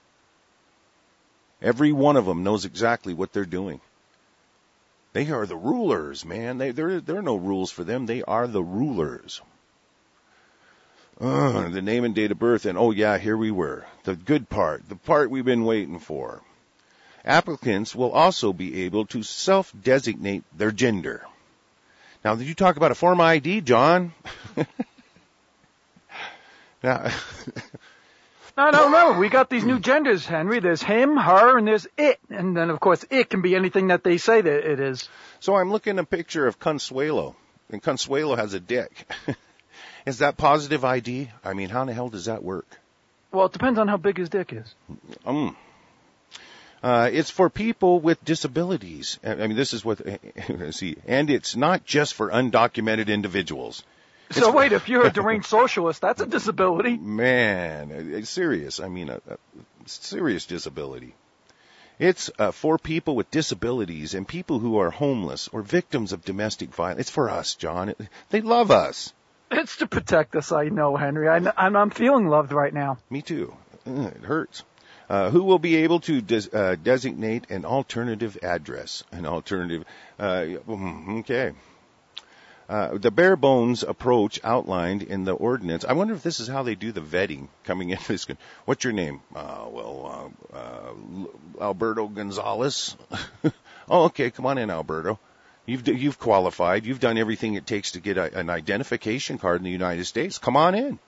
A: Every one of them knows exactly what they're doing. They are the rulers, man. They, there, there are no rules for them. They are the rulers. Uh, the name and date of birth, and oh yeah, here we were. The good part, the part we've been waiting for. Applicants will also be able to self-designate their gender. Now, did you talk about a form I D, John? now,
B: no, no, no. We got these new genders, Henry. There's him, her, and there's it. And then, of course, it can be anything that they say that it is.
A: So I'm looking at a picture of Consuelo, and Consuelo has a dick. Is that positive I D? I mean, how in the hell does that work?
B: Well, it depends on how big his dick is.
A: Um. Uh, it's for people with disabilities. I mean, this is what, see, and it's not just for undocumented individuals. It's
B: so wait, if you're a deranged socialist, that's a disability.
A: Man, it's serious. I mean, a, a serious disability. It's uh, for people with disabilities and people who are homeless or victims of domestic violence. It's for us, John. It, they love us.
B: It's to protect us, I know, Henry. I, I'm, I'm feeling loved right now.
A: Me too. It hurts. Uh, who will be able to des- uh, designate an alternative address? An alternative, uh, okay. Uh, the bare bones approach outlined in the ordinance. I wonder if this is how they do the vetting coming in. This. What's your name? Uh, well, uh, uh, Alberto Gonzalez. Oh, okay. Come on in, Alberto. You've you've qualified. You've done everything it takes to get a, an identification card in the United States. Come on in.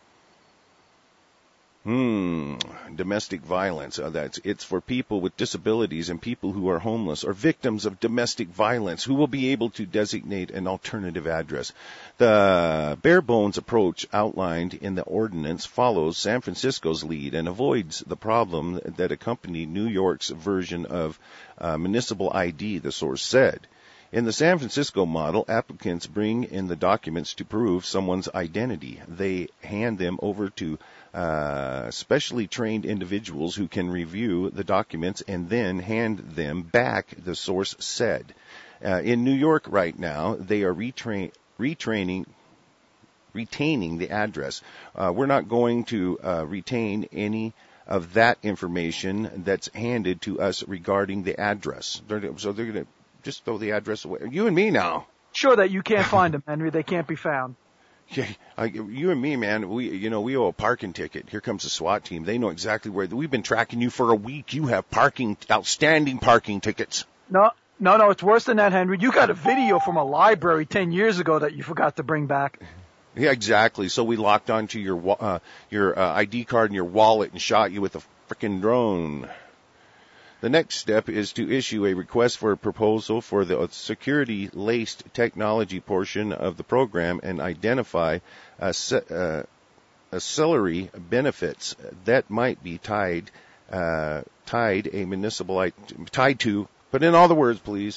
A: Hmm, domestic violence. Uh, that's it's for people with disabilities and people who are homeless or victims of domestic violence who will be able to designate an alternative address. The bare bones approach outlined in the ordinance follows San Francisco's lead and avoids the problem that accompanied New York's version of uh, municipal I D, the source said. In the San Francisco model, applicants bring in the documents to prove someone's identity. They hand them over to uh, specially trained individuals who can review the documents and then hand them back, the source said. Uh, in New York right now, they are retrain, retraining, retaining the address. Uh, we're not going to uh, retain any of that information that's handed to us regarding the address. They're, so they're going to just throw the address away. You and me now.
B: Sure that you can't find them, Henry. They can't be found.
A: Yeah, uh, you and me, man, we, you know, we owe a parking ticket. Here comes the SWAT team. They know exactly where. We've been tracking you for a week. You have parking, outstanding parking tickets.
B: No, no, no, it's worse than that, Henry. You got a video from a library ten years ago that you forgot to bring back.
A: Yeah, exactly. So we locked onto your, uh, your, uh, I D card and your wallet and shot you with a frickin' drone. The next step is to issue a request for a proposal for the security-laced technology portion of the program and identify uh, uh, ancillary benefits that might be tied uh, tied a municipal tied to. Put in all the words, please.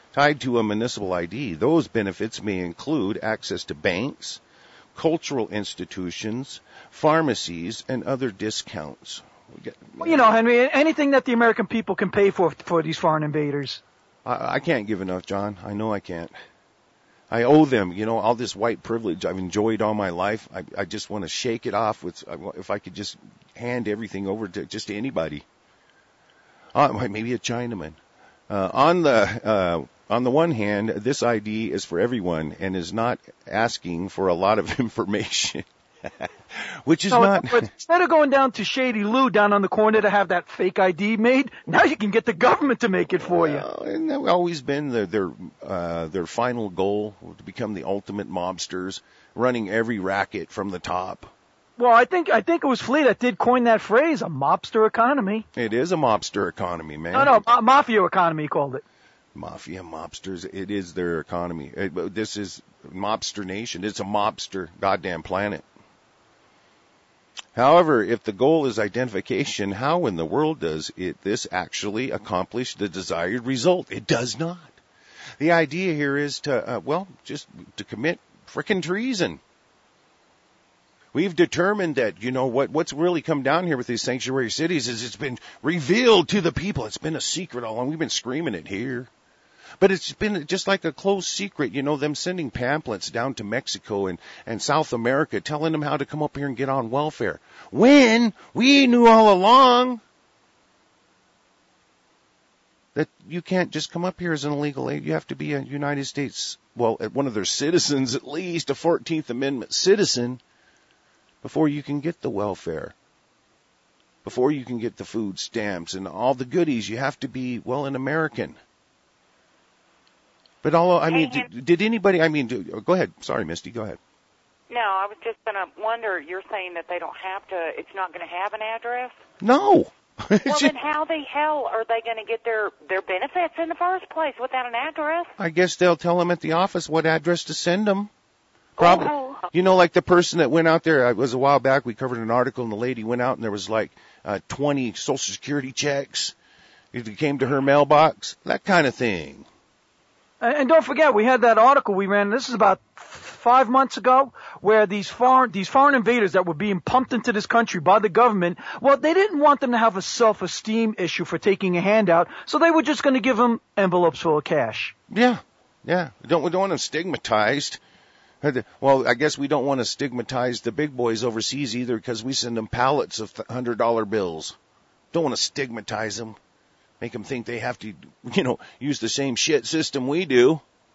A: tied to a municipal I D. Those benefits may include access to banks, cultural institutions, pharmacies, and other discounts. We get,
B: well, you know, Henry, anything that the American people can pay for for these foreign invaders.
A: I, I can't give enough, John. I know I can't. I owe them, you know, all this white privilege I've enjoyed all my life. I, I just want to shake it off with, if I could just hand everything over to just to anybody. Uh, maybe a Chinaman. Uh, on the uh, on the one hand, this I D is for everyone and is not asking for a lot of information, which is
B: no,
A: not.
B: But instead of going down to Shady Lou down on the corner to have that fake I D made, now you can get the government to make it for
A: well,
B: you.
A: And that's always been the, their uh, their final goal, to become the ultimate mobsters, running every racket from the top.
B: Well, I think I think it was Flea that did coin that phrase, a mobster economy.
A: It is a mobster economy, man.
B: No, no, ma- mafia economy, he called it.
A: Mafia, mobsters, it is their economy. It, this is mobster nation. It's a mobster goddamn planet. However, if the goal is identification, how in the world does it this actually accomplish the desired result? It does not. The idea here is to, uh, well, just to commit frickin' treason. We've determined that, you know, what what's really come down here with these sanctuary cities is it's been revealed to the people. It's been a secret all along. We've been screaming it here. But it's been just like a closed secret, you know, them sending pamphlets down to Mexico and, and South America telling them how to come up here and get on welfare. When we knew all along that you can't just come up here as an illegal alien. You have to be a United States, well, one of their citizens at least, a fourteenth Amendment citizen, before you can get the welfare, before you can get the food stamps and all the goodies. You have to be, well, an American. But all, I mean,
G: Hey,
A: did, did anybody, I mean, do, go ahead. Sorry, Misty, go ahead.
G: No, I was just going to wonder, you're saying that they don't have to, it's not going to have an address?
A: No.
G: Well, then how the hell are they going to get their, their benefits in the first place without an address?
A: I guess they'll tell them at the office what address to send them. Probably,
G: Oh.
A: you know, like the person that went out there, it was a while back, we covered an article and the lady went out and there was like uh, twenty Social Security checks. It came to her mailbox, that kind of thing.
B: And, and don't forget, we had that article we ran, this is about five months ago, where these foreign, these foreign invaders that were being pumped into this country by the government, well, they didn't want them to have a self-esteem issue for taking a handout, so they were just going to give them envelopes full of cash.
A: Yeah, yeah. We don't, we don't want them stigmatized. Well, I guess we don't want to stigmatize the big boys overseas either because we send them pallets of one hundred dollar bills. Don't want to stigmatize them. Make them think they have to, you know, use the same shit system we do.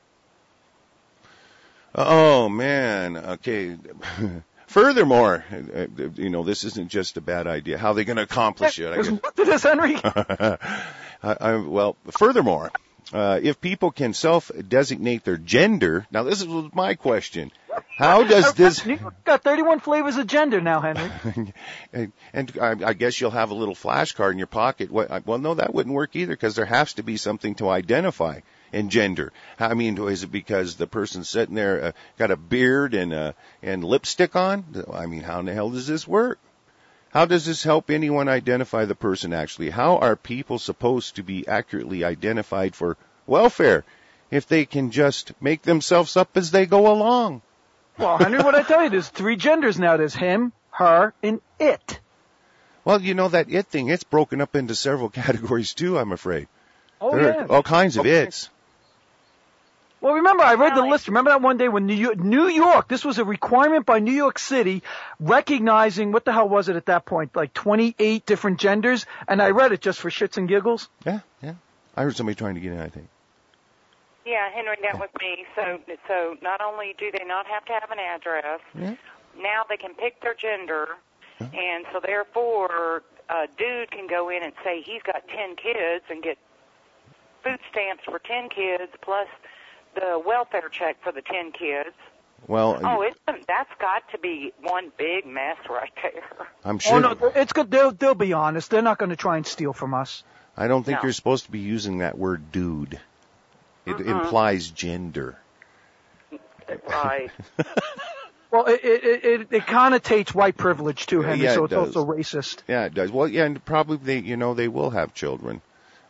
A: Oh, man. Okay. Furthermore, you know, this isn't just a bad idea. How are they going to accomplish it? I guess.
B: Look at this, Henry.
A: I, I, well, furthermore, uh, if people can self-designate their gender, now this is my question. How does this...
B: You've got thirty-one flavors of gender now, Henry.
A: and, and I, I guess you'll have a little flashcard in your pocket. Well, no, that wouldn't work either because there has to be something to identify in gender. I mean, is it because the person's sitting there, uh, got a beard and uh, and lipstick on? I mean, how in the hell does this work? How does this help anyone identify the person actually? How are people supposed to be accurately identified for welfare if they can just make themselves up as they go along?
B: Well, Henry, what I tell you, there's three genders now. There's him, her, and it.
A: Well, you know, that it thing, it's broken up into several categories too, I'm afraid.
B: Oh,
A: there
B: yeah.
A: are all kinds of
B: Okay.
A: its.
B: Well, remember, I read the list. Remember that one day when New York, New York, this was a requirement by New York City, recognizing, what the hell was it at that point, like twenty-eight different genders, and I read it just for shits and giggles.
A: Yeah, yeah. I heard somebody trying to get in, I think.
G: Yeah, Henry, that was me. So, so not only do they not have to have an address,
A: Yeah.
G: now they can pick their gender, and so therefore a dude can go in and say he's got ten kids and get food stamps for ten kids plus the welfare check for the ten kids.
A: Well,
G: Oh, it's, that's got to be one big mess right there.
A: I'm sure.
B: Oh, no, it's good. They'll, they'll be honest. They're not going to try and steal from us.
A: I don't think
G: No.
A: you're supposed to be using that word dude. It
G: Mm-mm.
A: implies gender.
G: Right.
B: Well, it it it, it connotates white privilege too, Henry.
A: Yeah,
B: so
A: it
B: it's
A: does.
B: also racist.
A: Yeah, it does. Well, yeah, and probably they, you know, they will have children.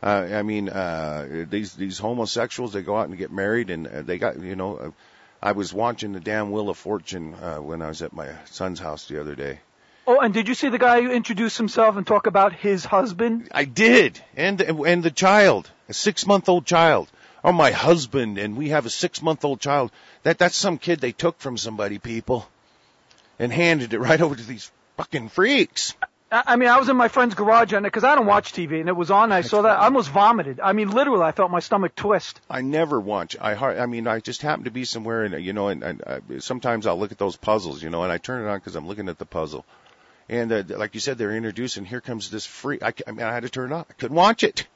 A: Uh, I mean, uh, these these homosexuals, they go out and get married, and uh, they got, you know, uh, I was watching the damn Wheel of Fortune uh, when I was at my son's house the other day.
B: Oh, and did you see the guy who introduced himself and talk about his husband?
A: I did, and and the child, a six-month-old child. Oh, my husband, and we have a six-month-old child. That that's some kid they took from somebody, people, and handed it right over to these fucking freaks.
B: I mean, I was in my friend's garage on it because I don't watch T V, and it was on. And I saw that. I almost vomited. I mean, literally, I felt my stomach twist.
A: I never watch. I hard, I mean, I just happen to be somewhere, and you know, and, and uh, sometimes I'll look at those puzzles, you know, and I turn it on because I'm looking at the puzzle. And uh, like you said, they're introducing. Here comes this freak. I, I mean, I had to turn it on. I couldn't watch it.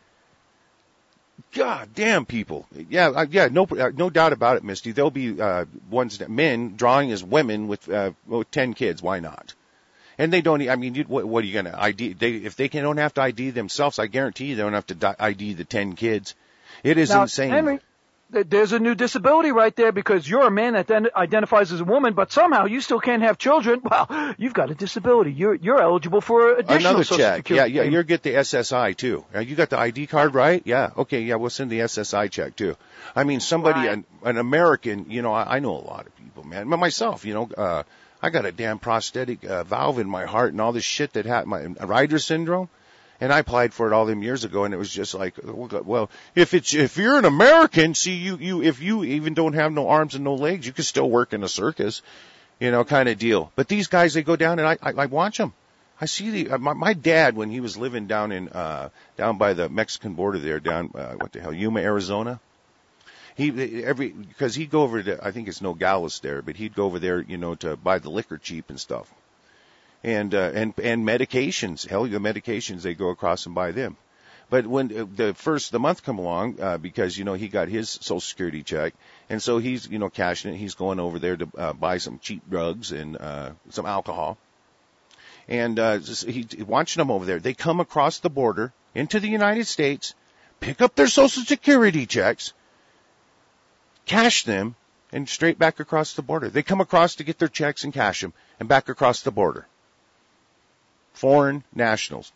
A: God damn people. Yeah, uh, yeah, no, uh, no doubt about it, Misty. There'll be uh, ones that men drawing as women with uh, with ten kids. Why not? And they don't. I mean, you, what, what are you going to I D? They, if they can, don't have to I D themselves, I guarantee you they don't have to I D the ten kids. It is
B: now,
A: insane.
B: Henry, there's a new disability right there because you're a man that then identifies as a woman, but somehow you still can't have children. Well, you've got a disability. You're you're eligible for additional
A: another
B: Social
A: check.
B: Security.
A: Yeah, yeah. You get the S S I too. Uh, you got the I D card, right? Yeah. Okay. Yeah, we'll send the S S I check too. I mean, somebody,
B: Right.
A: an, an American. You know, I, I know a lot of people, man. But myself, you know, uh, I got a damn prosthetic uh, valve in my heart and all this shit that had my Rider syndrome. And I applied for it all them years ago, and it was just like, well, if it's if you're an American, see you you if you even don't have no arms and no legs, you can still work in a circus, you know, kind of deal. But these guys, they go down, and I I, I watch them. I see the uh, my, my dad when he was living down in uh down by the Mexican border there, down uh, what the hell, Yuma, Arizona. He every because he'd go over to, I think it's Nogales there, but he'd go over there, you know, to buy the liquor cheap and stuff. And, uh, and, and medications, hell, the medications, they go across and buy them. But when the first of the month come along, uh, because, you know, he got his Social Security check, and so he's, you know, cashing it, he's going over there to, uh, buy some cheap drugs and, uh, some alcohol. And, uh, he, watching them over there, they come across the border into the United States, pick up their Social Security checks, cash them, and straight back across the border. They come across to get their checks and cash them, and back across the border. Foreign nationals.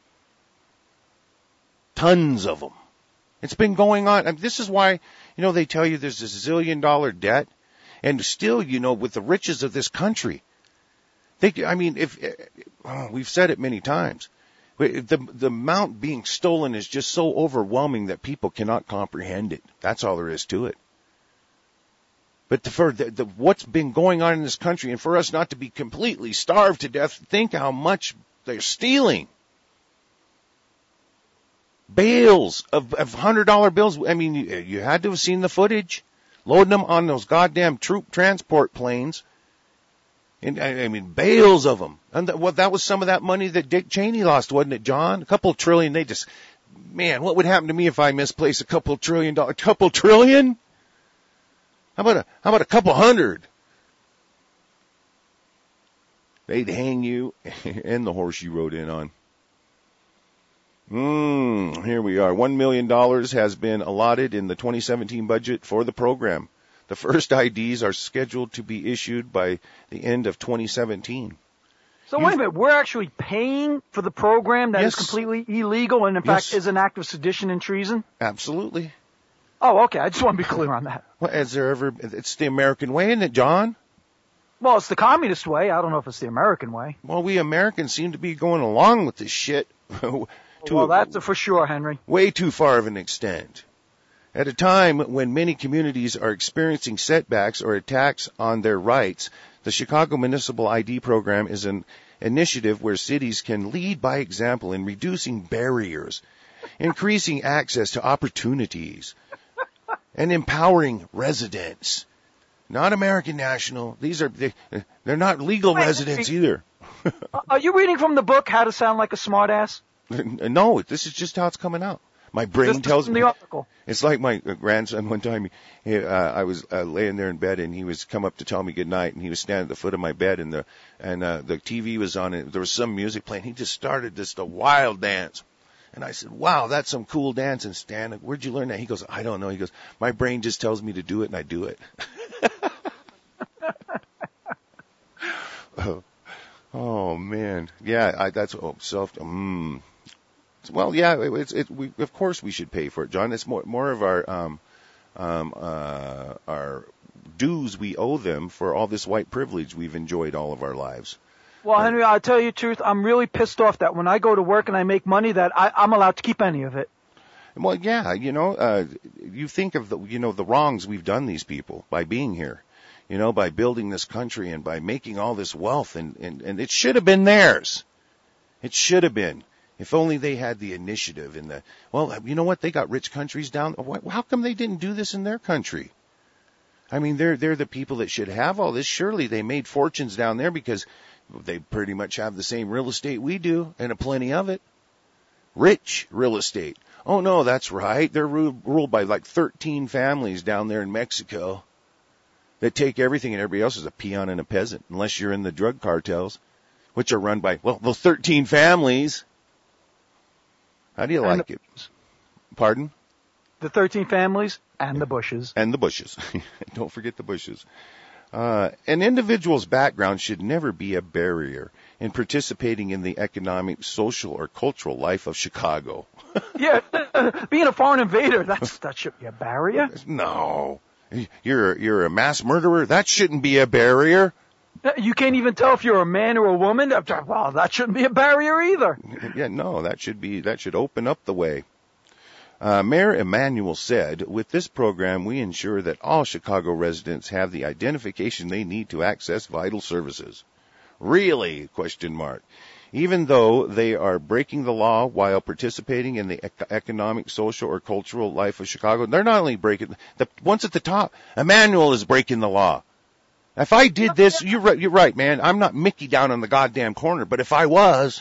A: Tons of them. It's been going on. I mean, this is why, you know, they tell you there's a zillion dollar debt. And still, you know, with the riches of this country, they, I mean, if, oh, we've said it many times, the, the amount being stolen is just so overwhelming that people cannot comprehend it. That's all there is to it. But for the, the, what's been going on in this country, and for us not to be completely starved to death, think how much they're stealing. Bales of, of one hundred dollar bills. I mean, you, you had to have seen the footage. Loading them on those goddamn troop transport planes. And, I mean, bales of them. And that, well, that was some of that money that Dick Cheney lost, wasn't it, John? A couple trillion. They just, man, what would happen to me if I misplaced a couple trillion dollars? A couple trillion? How about a, how about a couple hundred? They'd hang you and the horse you rode in on. Mm, here we are. One million dollars has been allotted in the twenty seventeen budget for the program. The first I Ds are scheduled to be issued by the end of twenty seventeen.
B: So
A: you,
B: wait a minute, we're actually paying for the program that
A: yes.
B: is completely illegal and in
A: yes.
B: fact is an act of sedition and treason?
A: Absolutely.
B: Oh, okay. I just want to be clear on that.
A: Well, has there ever, it's the American way, isn't it, John?
B: Well, it's the communist way. I don't know if it's the American way.
A: Well, we Americans seem to be going along with this shit. to
B: well, that's a, for sure, Henry.
A: Way too far of an extent. At a time when many communities are experiencing setbacks or attacks on their rights, the Chicago Municipal I D Program is an initiative where cities can lead by example in reducing barriers, increasing access to opportunities, and empowering residents. Not American national. These are, they, they're not legal Wait, residents either.
B: Are you reading from the book, How to Sound Like a Smartass?
A: No, this is just how it's coming out. My brain
B: this
A: tells
B: from
A: me.
B: The article.
A: It's like my grandson one time, he, uh, I was uh, laying there in bed and he was come up to tell me good night and he was standing at the foot of my bed and the, and, uh, the T V was on and there was some music playing. He just started just a wild dance. And I said, wow, that's some cool dancing, Stan. Where'd you learn that? He goes, I don't know. He goes, my brain just tells me to do it and I do it. oh, oh man. Yeah, I, that's, oh, self, mm. Well, yeah, it, it's it. We, of course, we should pay for it, John. It's more more of our um, um, uh, our dues we owe them for all this white privilege we've enjoyed all of our lives.
B: Well, Henry, I'll tell you the truth. I'm really pissed off that when I go to work and I make money, that I, I'm allowed to keep any of it.
A: Well, yeah, you know, uh, you think of the, you know, the wrongs we've done these people by being here, you know, by building this country and by making all this wealth, and, and, and it should have been theirs. It should have been. If only they had the initiative and the, well, you know what? They got rich countries down. How come they didn't do this in their country? I mean, they're, they're the people that should have all this. Surely they made fortunes down there because they pretty much have the same real estate we do, and a plenty of it. Rich real estate. Oh, no, that's right. They're ruled, ruled by like thirteen families down there in Mexico that take everything, and everybody else is a peon and a peasant, unless you're in the drug cartels, which are run by, well, those thirteen families. How do you like
B: the,
A: it? Pardon?
B: The thirteen families and the Bushes.
A: And the Bushes. Don't forget the Bushes. Uh, an individual's background should never be a barrier in participating in the economic, social, or cultural life of Chicago.
B: Yeah, being a foreign invader, that's, that should be a barrier.
A: No. You're, you're a mass murderer? That shouldn't be a barrier.
B: You can't even tell if you're a man or a woman? Well, that shouldn't be a barrier either.
A: Yeah, no, that should be, that should open up the way. Uh, Mayor Emanuel said, with this program, we ensure that all Chicago residents have the identification they need to access vital services. Really? Question mark. Even though they are breaking the law while participating in the ec- economic, social, or cultural life of Chicago, they're not only breaking, the ones at the top, Emanuel is breaking the law. If I did this, you're right, you're right, man, I'm not Mickey down in the goddamn corner, but if I was,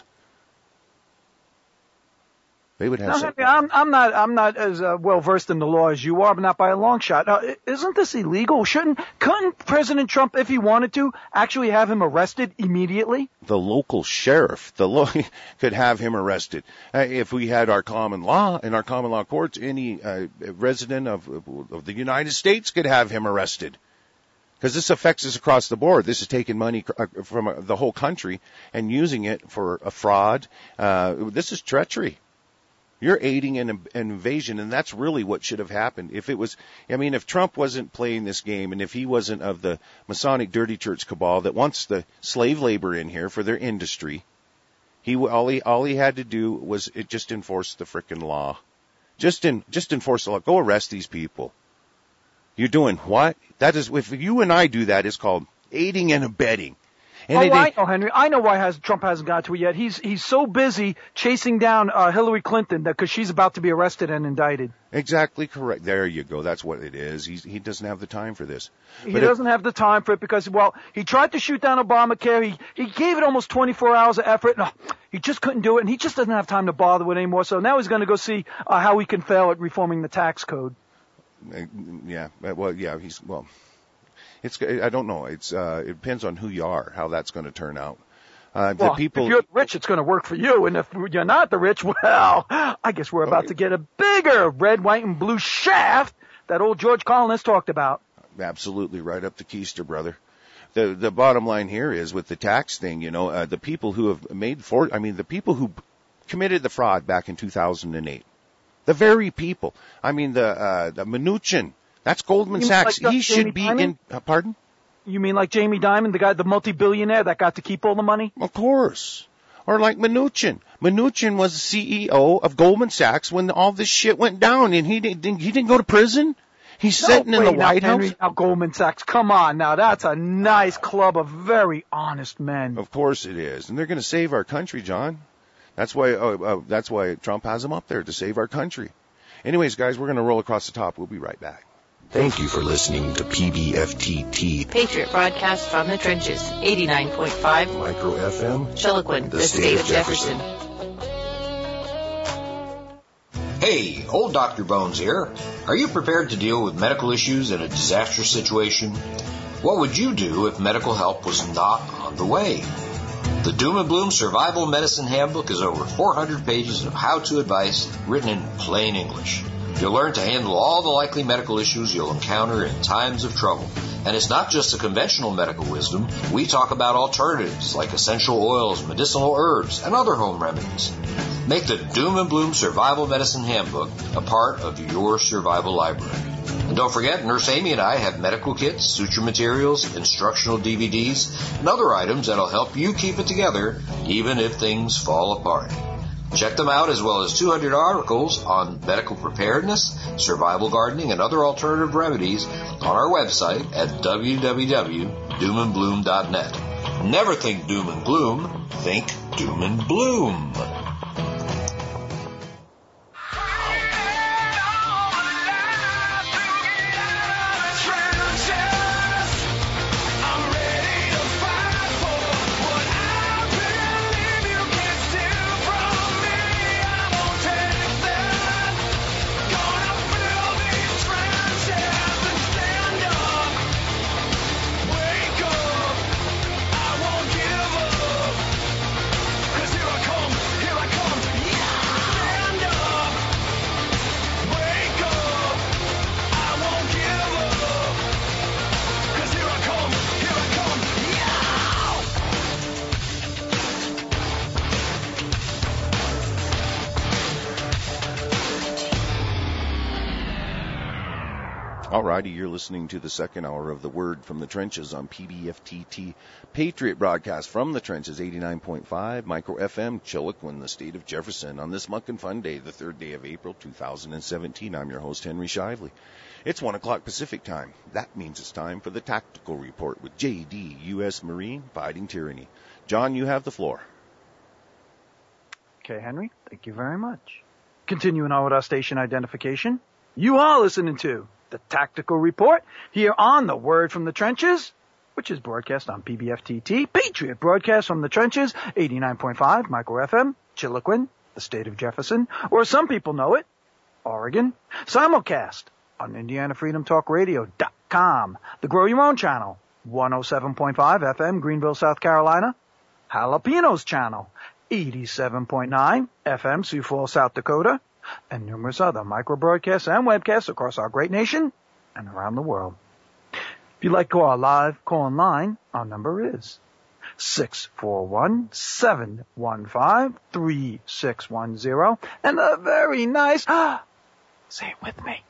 A: they would have
B: no,
A: some...
B: I'm, I'm not. I'm not as uh, well versed in the law as you are, but not by a long shot. Now, isn't this illegal? Shouldn't couldn't President Trump, if he wanted to, actually have him arrested immediately?
A: The local sheriff, the lo- could have him arrested. Uh, if we had our common law in our common law courts, any uh, resident of, of the United States could have him arrested. Because this affects us across the board. This is taking money from the whole country and using it for a fraud. Uh, this is treachery. You're aiding an, an invasion, and that's really what should have happened. If it was, I mean, if Trump wasn't playing this game, and if he wasn't of the Masonic dirty church cabal that wants the slave labor in here for their industry, he all he all he had to do was it just enforce the frickin' law. Just in just enforce the law. Go arrest these people. You're doing what? That is, if you and I do that, it's called aiding and abetting. And
B: oh,
A: it,
B: I know, Henry. I know why has, Trump hasn't got to it yet. He's he's so busy chasing down uh, Hillary Clinton that because she's about to be arrested and indicted.
A: Exactly correct. There you go. That's what it is. He's, he doesn't have the time for this.
B: He
A: but
B: doesn't
A: it,
B: have the time for it because, well, he tried to shoot down Obamacare. He he gave it almost twenty-four hours of effort. No, he just couldn't do it, and he just doesn't have time to bother with it anymore. So now he's going to go see uh, how he can fail at reforming the tax code.
A: Yeah. Well, yeah. He's well. It's, I don't know. It's, uh, it depends on who you are, how that's going to turn out. Uh,
B: well,
A: the people,
B: if you're rich, it's going to work for you. And if you're not the rich, well, I guess we're about to get a bigger red, white, and blue shaft that old George Carlin has talked about.
A: Absolutely. Right up the keister, brother. The, the bottom line here is with the tax thing, you know, uh, the people who have made for, I mean, the people who committed the fraud back in two thousand eight, the very people, I mean, the, uh, the Mnuchin. That's Goldman
B: you
A: Sachs.
B: Like
A: he should
B: Jamie
A: be
B: Dimon?
A: in, uh, pardon?
B: You mean like Jamie Dimon, the guy, the multi-billionaire that got to keep all the money?
A: Of course. Or like Mnuchin. Mnuchin was the C E O of Goldman Sachs when all this shit went down, and he didn't, he didn't go to prison. He's
B: no,
A: sitting
B: wait,
A: in the
B: now,
A: White
B: Henry,
A: House.
B: Now, Goldman Sachs, come on now. That's a nice club of very honest men.
A: Of course it is. And they're going to save our country, John. That's why, uh, uh, that's why Trump has them up there, to save our country. Anyways, guys, we're going to roll across the top. We'll be right back.
H: Thank you for listening to P B F T T.
I: Patriot broadcast from the trenches, eighty-nine point five.
H: Micro F M.
I: Chiloquin, the, the state, state of Jefferson.
C: Hey, old Doctor Bones here. Are you prepared to deal with medical issues in a disaster situation? What would you do if medical help was not on the way? The Doom and Bloom Survival Medicine Handbook is over four hundred pages of how-to advice written in plain English. You'll learn to handle all the likely medical issues you'll encounter in times of trouble. And it's not just the conventional medical wisdom. We talk about alternatives like essential oils, medicinal herbs, and other home remedies. Make the Doom and Bloom Survival Medicine Handbook a part of your survival library. And don't forget, Nurse Amy and I have medical kits, suture materials, instructional D V Ds, and other items that'll help you keep it together even if things fall apart. Check them out, as well as two hundred articles on medical preparedness, survival gardening, and other alternative remedies on our website at w w w dot doom and bloom dot net. Never think doom and gloom, think doom and bloom.
A: Alrighty, you're listening to the second hour of the Word from the Trenches on P B F T T Patriot broadcast from the Trenches, eighty-nine point five Micro F M, Chiloquin, the state of Jefferson, on this Muck and Fun Day, the third day of April, two thousand seventeen. I'm your host, Henry Shively. It's one o'clock Pacific time. That means it's time for the Tactical Report with J D, U S Marine, fighting tyranny. John, you have the floor.
B: Okay, Henry, thank you very much. Continuing on with our station identification, you are listening to the Tactical Report here on the Word from the Trenches, which is broadcast on P B F T T, Patriot broadcast from the Trenches, eighty-nine point five Micro F M, Chiloquin, the state of Jefferson, or as some people know it, Oregon. Simulcast on Indiana Freedom Talk Radio dot com, the Grow Your Own channel, one oh seven point five F M, Greenville, South Carolina, Jalapenos channel, eighty-seven point nine F M, Sioux Falls, South Dakota, and numerous other micro broadcasts and webcasts across our great nation and around the world. If you'd like to call live, call in line, our number is six four one, seven one five, three six one zero. And a very nice, say it with me,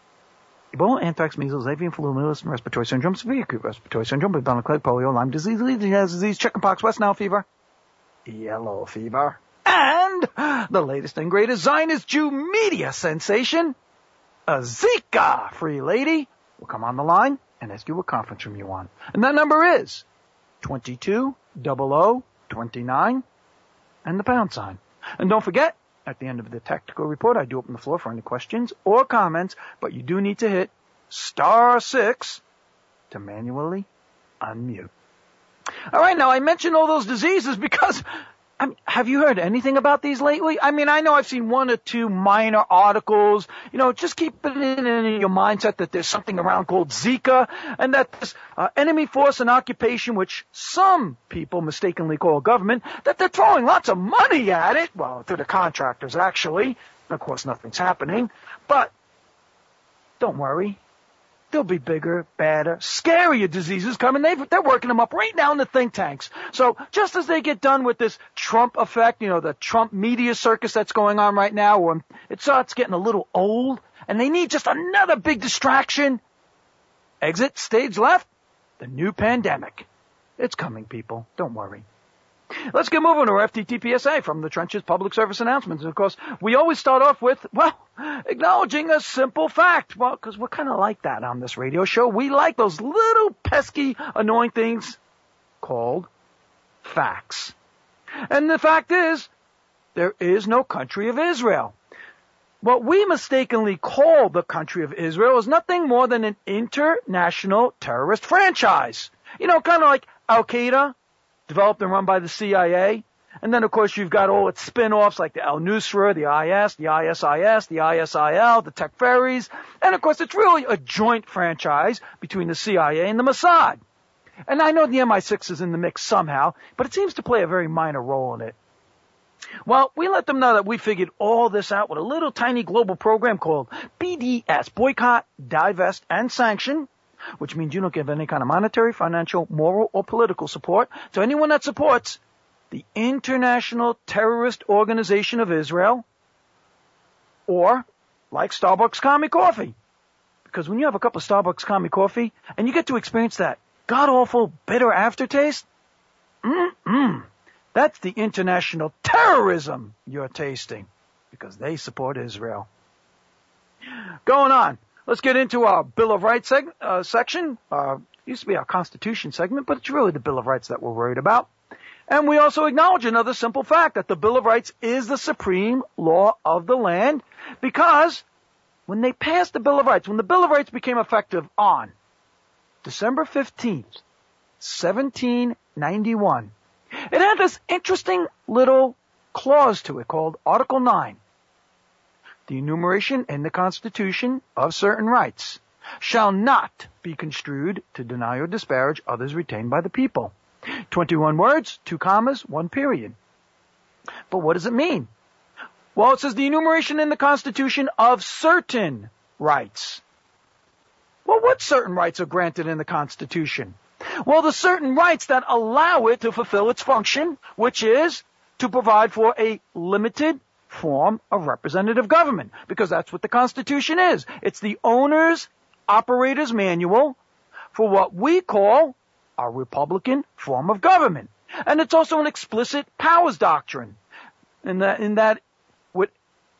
B: Ebola, anthrax, measles, avian flu, and respiratory syndrome, severe acute respiratory syndrome, bubonic plague, polio, Lyme disease, Legion disease, chickenpox, West Nile fever, yellow fever, and the latest and greatest Zionist Jew media sensation, a Zika free lady, will come on the line and ask you what conference room you want. And that number is twenty-two double oh twenty-nine and the pound sign. And don't forget, at the end of the Tactical Report, I do open the floor for any questions or comments, but you do need to hit star six to manually unmute. All right, now I mentioned all those diseases because, I mean, have you heard anything about these lately? I mean, I know I've seen one or two minor articles. You know, just keep it in, in your mindset that there's something around called Zika, and that this uh, enemy force and occupation, which some people mistakenly call government, that they're throwing lots of money at it. Well, to the contractors, actually. Of course, nothing's happening. But don't worry. There'll be bigger, badder, scarier diseases coming. They've, they're working them up right now in the think tanks. So just as they get done with this Trump effect, you know, the Trump media circus that's going on right now, where it starts getting a little old, and they need just another big distraction. Exit stage left, the new pandemic. It's coming, people. Don't worry. Let's get moving to our F T T P S A from the Trenches public service announcements. And of course, we always start off with, well, acknowledging a simple fact. Well, because we're kind of like that on this radio show. We like those little pesky, annoying things called facts. And the fact is, there is no country of Israel. What we mistakenly call the country of Israel is nothing more than an international terrorist franchise. You know, kind of like Al-Qaeda, developed and run by the C I A. And then, of course, you've got all its spin-offs like the Al-Nusra, the I S, the I S I S, the I S I L, the Tekfiris. And, of course, it's really a joint franchise between the C I A and the Mossad. And I know the M I six is in the mix somehow, but it seems to play a very minor role in it. Well, we let them know that we figured all this out with a little tiny global program called B D S, Boycott, Divest, and Sanction, which means you don't give any kind of monetary, financial, moral, or political support to anyone that supports the International Terrorist Organization of Israel, or like Starbucks Commie Coffee. Because when you have a cup of Starbucks Commie Coffee and you get to experience that god-awful bitter aftertaste, mm-mm, that's the international terrorism you're tasting, because they support Israel. Going on, let's get into our Bill of Rights seg- uh, section. Uh, used to be our Constitution segment, but it's really the Bill of Rights that we're worried about. And we also acknowledge another simple fact, that the Bill of Rights is the supreme law of the land, because when they passed the Bill of Rights, when the Bill of Rights became effective on December fifteenth, seventeen ninety-one, it had this interesting little clause to it called Article nine. The enumeration in the Constitution of certain rights shall not be construed to deny or disparage others retained by the people. twenty-one words, two commas, one period. But what does it mean? Well, it says the enumeration in the Constitution of certain rights. Well, what certain rights are granted in the Constitution? Well, the certain rights that allow it to fulfill its function, which is to provide for a limited form of representative government, because that's what the Constitution is. It's the owner's operator's manual for what we call a Republican form of government. And it's also an explicit powers doctrine, in that, in that what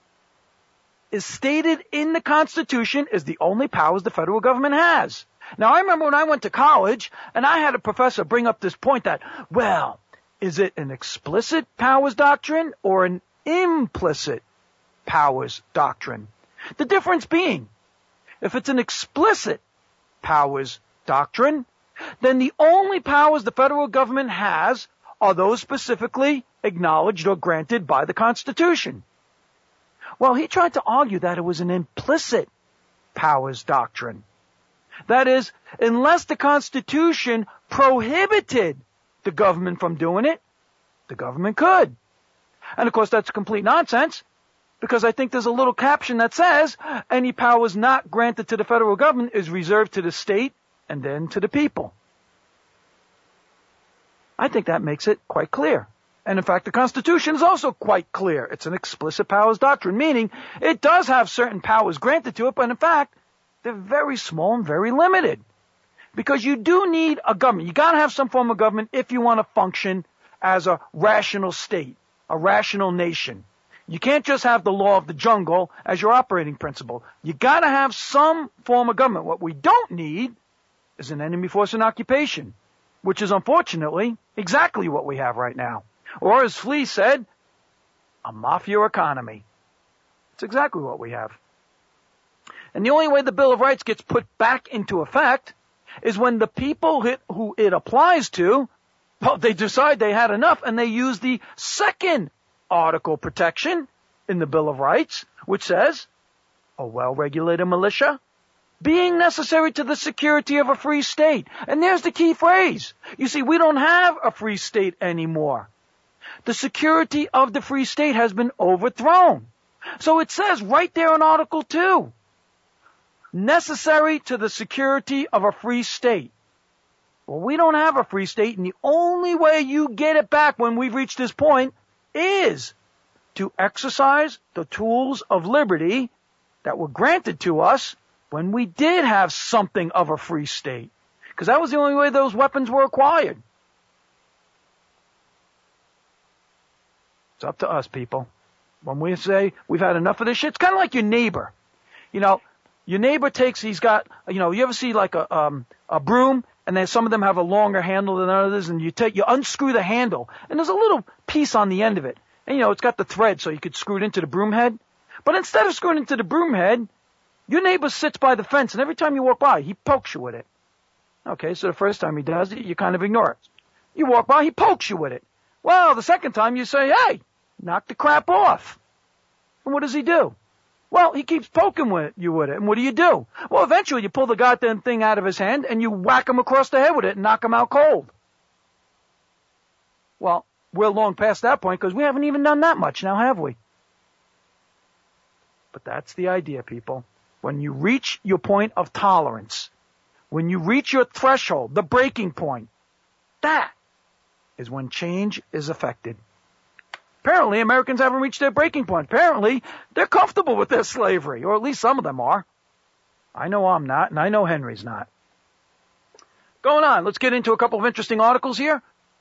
B: is stated in the Constitution is the only powers the federal government has. Now, I remember when I went to college, and I had a professor bring up this point that, well, is it an explicit powers doctrine or an implicit powers doctrine? The difference being, if it's an explicit powers doctrine, then the only powers the federal government has are those specifically acknowledged or granted by the Constitution. Well, he tried to argue that it was an implicit powers doctrine. That is, unless the Constitution prohibited the government from doing it, the government could. And of course, that's complete nonsense, because I think there's a little caption that says, any powers not granted to the federal government is reserved to the state and then to the people. I think that makes it quite clear. And in fact, the Constitution is also quite clear. It's an explicit powers doctrine, meaning it does have certain powers granted to it, but in fact, they're very small and very limited. Because you do need a government. You gotta have some form of government if you want to function as a rational state, a rational nation. You can't just have the law of the jungle as your operating principle. You gotta have some form of government. What we don't need is an enemy force in occupation, which is unfortunately exactly what we have right now. Or as Flea said, a mafia economy. It's exactly what we have. And the only way the Bill of Rights gets put back into effect is when the people who it applies to, well, they decide they had enough and they use the second article protection in the Bill of Rights, which says, a well-regulated militia being necessary to the security of a free state. And there's the key phrase. You see, we don't have a free state anymore. The security of the free state has been overthrown. So it says right there in Article two, necessary to the security of a free state. Well, we don't have a free state, and the only way you get it back when we've reached this point is to exercise the tools of liberty that were granted to us when we did have something of a free state. Because that was the only way those weapons were acquired. It's up to us, people. When we say we've had enough of this shit, it's kind of like your neighbor. You know, your neighbor takes, he's got, you know, you ever see like a, um, a broom, and then some of them have a longer handle than others, and you take, you unscrew the handle, and there's a little piece on the end of it. And you know, it's got the thread, so you could screw it into the broom head. But instead of screwing it into the broom head, your neighbor sits by the fence, and every time you walk by, he pokes you with it. Okay, so the first time he does it, you kind of ignore it. You walk by, he pokes you with it. Well, the second time you say, hey, knock the crap off. And what does he do? Well, he keeps poking with you with it. And what do you do? Well, eventually you pull the goddamn thing out of his hand and you whack him across the head with it and knock him out cold. Well, we're long past that point because we haven't even done that much now, have we? But that's the idea, people. When you reach your point of tolerance, when you reach your threshold, the breaking point, that is when change is affected. Apparently, Americans haven't reached their breaking point. Apparently, they're comfortable with their slavery, or at least some of them are. I know I'm not, and I know Henry's not. Going on, let's get into a couple of interesting articles here.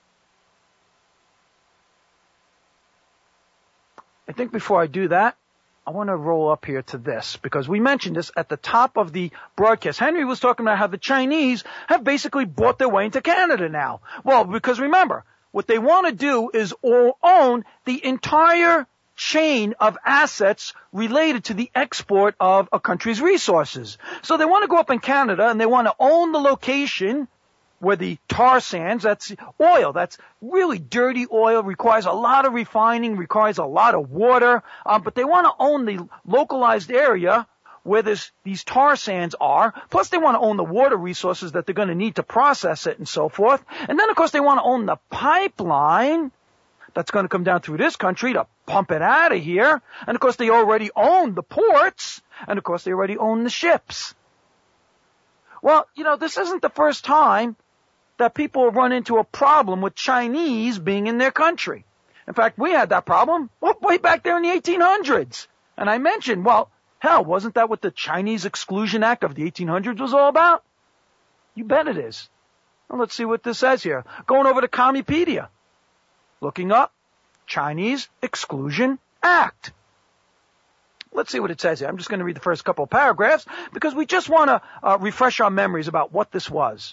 B: I think before I do that, I want to roll up here to this, because we mentioned this at the top of the broadcast. Henry was talking about how the Chinese have basically bought their way into Canada now. Well, because remember, what they want to do is all own the entire chain of assets related to the export of a country's resources. So they want to go up in Canada and they want to own the location where the tar sands, that's oil, that's really dirty oil, requires a lot of refining, requires a lot of water, um, but they want to own the localized area where this, these tar sands are, plus they want to own the water resources that they're going to need to process it and so forth. And then, of course, they want to own the pipeline that's going to come down through this country to pump it out of here. And, of course, they already own the ports, and, of course, they already own the ships. Well, you know, this isn't the first time that people have run into a problem with Chinese being in their country. In fact, we had that problem way back there in the eighteen hundreds. And I mentioned, well, hell, wasn't that what the Chinese Exclusion Act of the eighteen hundreds was all about? You bet it is. Well, let's see what this says here. Going over to Commupedia. Looking up Chinese Exclusion Act. Let's see what it says here. I'm just going to read the first couple of paragraphs because we just want to uh, refresh our memories about what this was.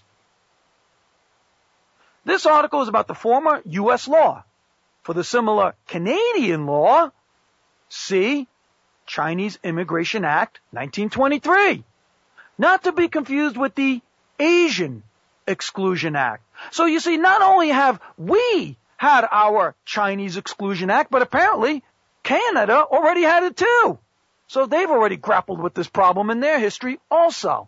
B: This article is about the former U S law. For the similar Canadian law, see Chinese Immigration Act nineteen twenty-three. Not to be confused with the Asian Exclusion Act. So you see, not only have we had our Chinese Exclusion Act, but apparently Canada already had it too. So they've already grappled with this problem in their history also.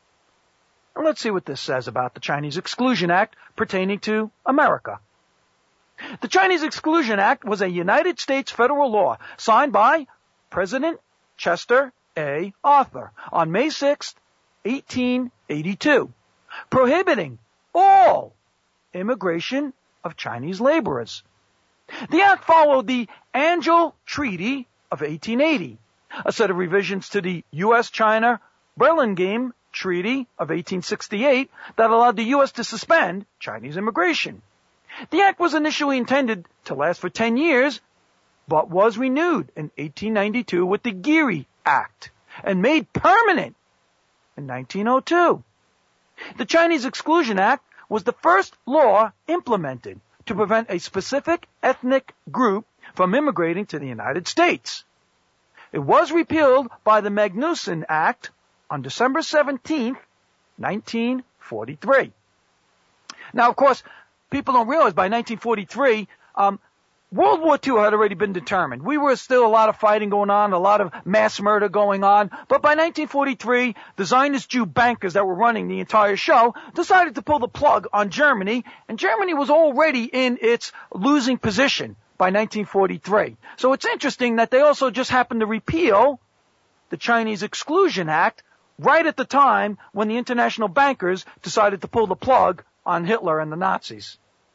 B: And let's see what this says about the Chinese Exclusion Act pertaining to America. The Chinese Exclusion Act was a United States federal law signed by President Chester A. Arthur on May sixth, eighteen eighty-two, prohibiting all immigration of Chinese laborers. The act followed the Angel Treaty of eighteen eighty, a set of revisions to the U S China Burlingame Treaty of eighteen sixty-eight that allowed the U S to suspend Chinese immigration. The act was initially intended to last for ten years, but was renewed in eighteen ninety-two with the Geary Act and made permanent in nineteen oh two. The Chinese Exclusion Act was the first law implemented to prevent a specific ethnic group from immigrating to the United States. It was repealed by the Magnuson Act on December seventeenth, nineteen forty-three. Now, of course, people don't realize by nineteen forty-three, um, World War Two had already been determined. We were still a lot of fighting going on, a lot of mass murder going on. But by nineteen forty-three, the Zionist Jew bankers that were running the entire show decided to pull the plug on Germany, and Germany was already in its losing position by nineteen forty-three. So it's interesting that they also just happened to repeal the Chinese Exclusion Act right at the time when the international bankers decided to pull the plug on Hitler and the Nazis.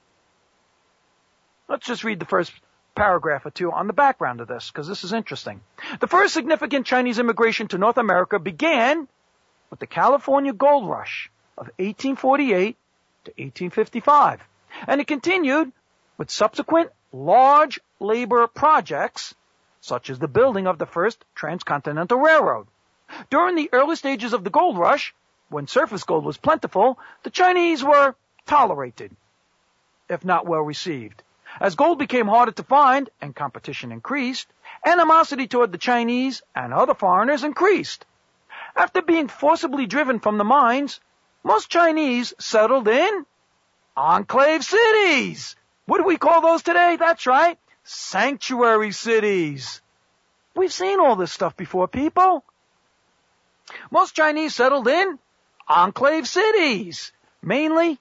B: Let's just read the first paragraph or two on the background of this, because this is interesting. The first significant Chinese immigration to North America began with the California Gold Rush of eighteen forty-eight to eighteen fifty-five, and it continued with subsequent large labor projects, such as the building of the first transcontinental railroad. During the early stages of the gold rush, when surface gold was plentiful, the Chinese were tolerated, if not well received. As gold became harder to find and competition increased, animosity toward the Chinese and other foreigners increased. After being forcibly driven from the mines, most Chinese settled in enclave cities. What do we call those today? That's right, sanctuary cities. We've seen all this stuff before, people. Most Chinese settled in enclave cities, mainly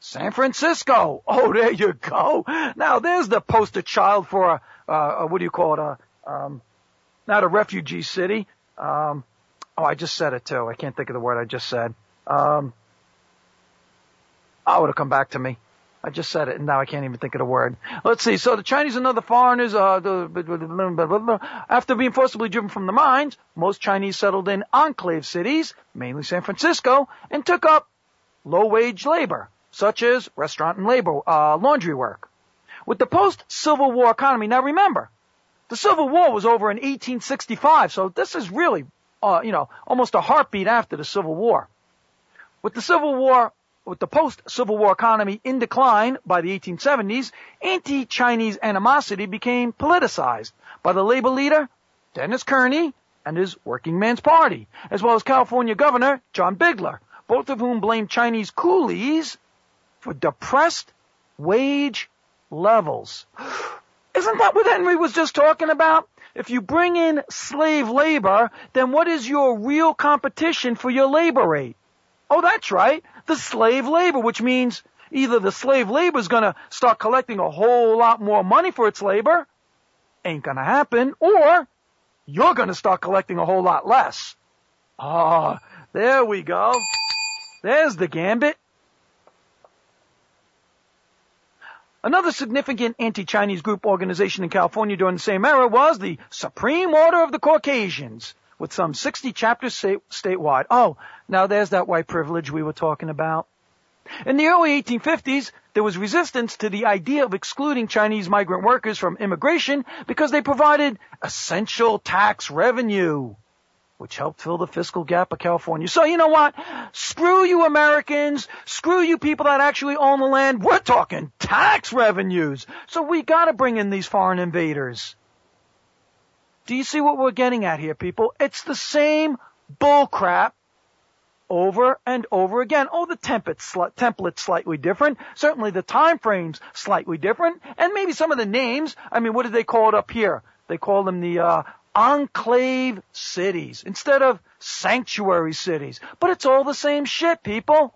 B: San Francisco. Oh, there you go. Now, there's the poster child for a, uh, a what do you call it, a, um, not a refugee city. Um, oh, I just said it, too. I can't think of the word I just said. Um, oh, it'll come back to me. I just said it, and now I can't even think of the word. Let's see. So the Chinese and other foreigners, uh, the, after being forcibly driven from the mines, most Chinese settled in enclave cities, mainly San Francisco, and took up low-wage labor, such as restaurant and labor, uh, laundry work. With the post-Civil War economy, now remember, the Civil War was over in eighteen sixty-five, so this is really, uh, you know, almost a heartbeat after the Civil War. With the Civil War, with the post-Civil War economy in decline by the eighteen seventies, anti-Chinese animosity became politicized by the labor leader, Dennis Kearney, and his Working Man's Party, as well as California Governor John Bigler, both of whom blamed Chinese coolies for depressed wage levels. Isn't that what Henry was just talking about? If you bring in slave labor, then what is your real competition for your labor rate? Oh, that's right, the slave labor, which means either the slave labor is going to start collecting a whole lot more money for its labor, ain't going to happen, or you're going to start collecting a whole lot less. Ah, there we go. There's the gambit. Another significant anti-Chinese group organization in California during the same era was the Supreme Order of the Caucasians, with some sixty chapters statewide. Oh, now there's that white privilege we were talking about. In the early eighteen fifties, there was resistance to the idea of excluding Chinese migrant workers from immigration because they provided essential tax revenue, which helped fill the fiscal gap of California. So you know what? Screw you Americans. Screw you people that actually own the land. We're talking tax revenues. So we got to bring in these foreign invaders. Do you see what we're getting at here, people? It's the same bullcrap over and over again. Oh, the template's slightly different. Certainly the time frame's slightly different. And maybe some of the names. I mean, what did they call it up here? They call them the uh enclave cities instead of sanctuary cities. But it's all the same shit, people.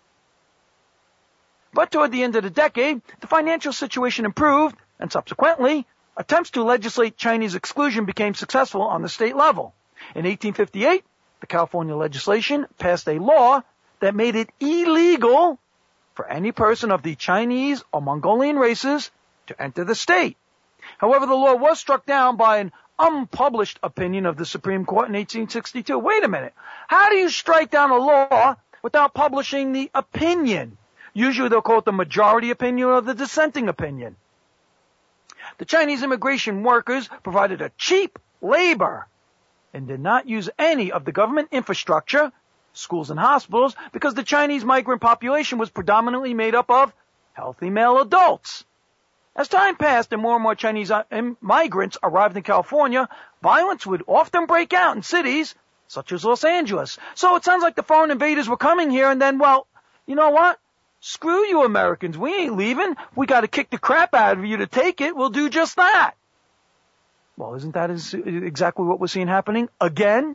B: But toward the end of the decade, the financial situation improved, and subsequently, attempts to legislate Chinese exclusion became successful on the state level. In eighteen fifty-eight, the California legislation passed a law that made it illegal for any person of the Chinese or Mongolian races to enter the state. However, the law was struck down by an unpublished opinion of the Supreme Court in eighteen sixty-two. Wait a minute. How do you strike down a law without publishing the opinion? Usually they'll call it the majority opinion or the dissenting opinion. The Chinese immigration workers provided a cheap labor and did not use any of the government infrastructure, schools and hospitals, because the Chinese migrant population was predominantly made up of healthy male adults. As time passed and more and more Chinese migrants arrived in California, violence would often break out in cities such as Los Angeles. So it sounds like the foreign invaders were coming here and then, well, you know what? Screw you Americans. We ain't leaving. We got to kick the crap out of you to take it. We'll do just that. Well, isn't that exactly what we're seeing happening again?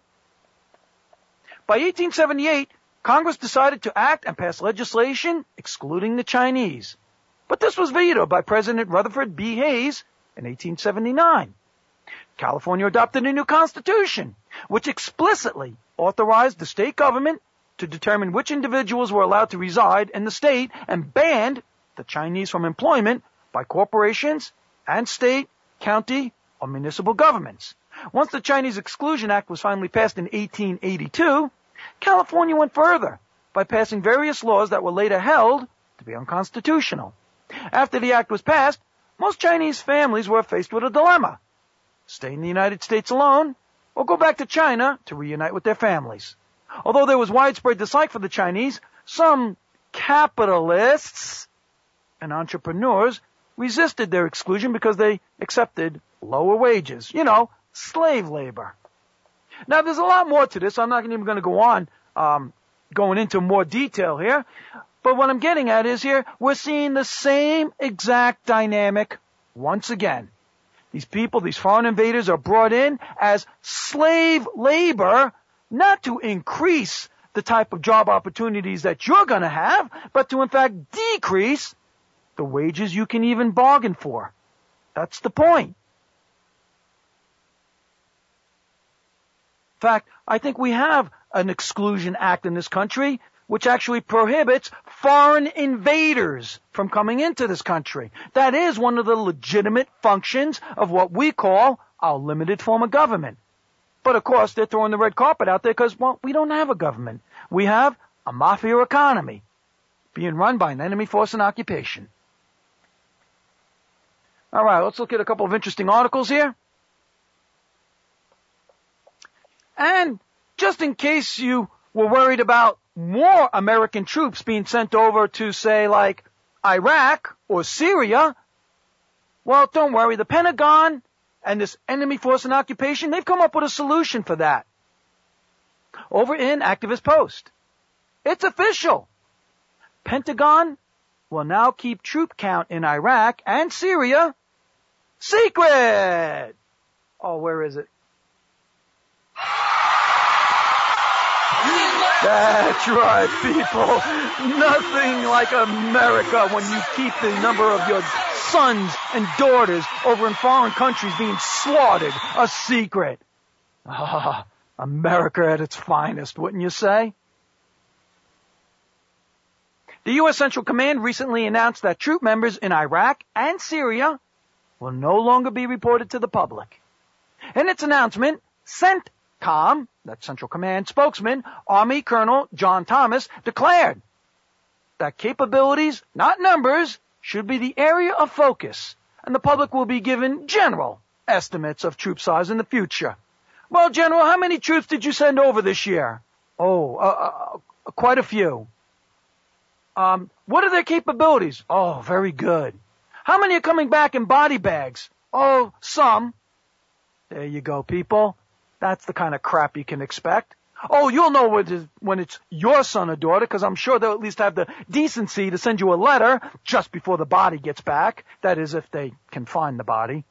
B: By eighteen seventy-eight, Congress decided to act and pass legislation excluding the Chinese. But this was vetoed by President Rutherford B. Hayes in eighteen seventy-nine. California adopted a new constitution, which explicitly authorized the state government to determine which individuals were allowed to reside in the state and banned the Chinese from employment by corporations and state, county, or municipal governments. Once the Chinese Exclusion Act was finally passed in eighteen eighty-two, California went further by passing various laws that were later held to be unconstitutional. After the act was passed, most Chinese families were faced with a dilemma: stay in the United States alone or go back to China to reunite with their families. Although there was widespread dislike for the Chinese, some capitalists and entrepreneurs resisted their exclusion because they accepted lower wages. You know, slave labor. Now, there's a lot more to this. I'm not even going to go on um, going into more detail here. But what I'm getting at is here, we're seeing the same exact dynamic once again. These people, these foreign invaders, are brought in as slave labor, not to increase the type of job opportunities that you're going to have, but to in fact decrease the wages you can even bargain for. That's the point. In fact, I think we have an Exclusion Act in this country which actually prohibits foreign invaders from coming into this country. That is one of the legitimate functions of what we call our limited form of government. But of course, they're throwing the red carpet out there because, well, we don't have a government. We have a mafia economy being run by an enemy force in occupation. All right, let's look at a couple of interesting articles here. And just in case you were worried about more American troops being sent over to, say, like Iraq or Syria, well, don't worry. The Pentagon and this enemy force in occupation, they've come up with a solution for that. Over in Activist Post. It's official. Pentagon will now keep troop count in Iraq and Syria secret. Oh, where is it? That's right, people. Nothing like America when you keep the number of your sons and daughters over in foreign countries being slaughtered a secret. Ah, America at its finest, wouldn't you say? The U S Central Command recently announced that troop members in Iraq and Syria will no longer be reported to the public. In its announcement, CENTCOM, that Central Command spokesman, Army Colonel John Thomas, declared that capabilities, not numbers, should be the area of focus, and the public will be given general estimates of troop size in the future. Well, General, how many troops did you send over this year? Oh, uh, uh, quite a few. Um, what are their capabilities? Oh, very good. How many are coming back in body bags? Oh, some. There you go, people. That's the kind of crap you can expect. Oh, you'll know when it's your son or daughter, because I'm sure they'll at least have the decency to send you a letter just before the body gets back. That is, if they can find the body.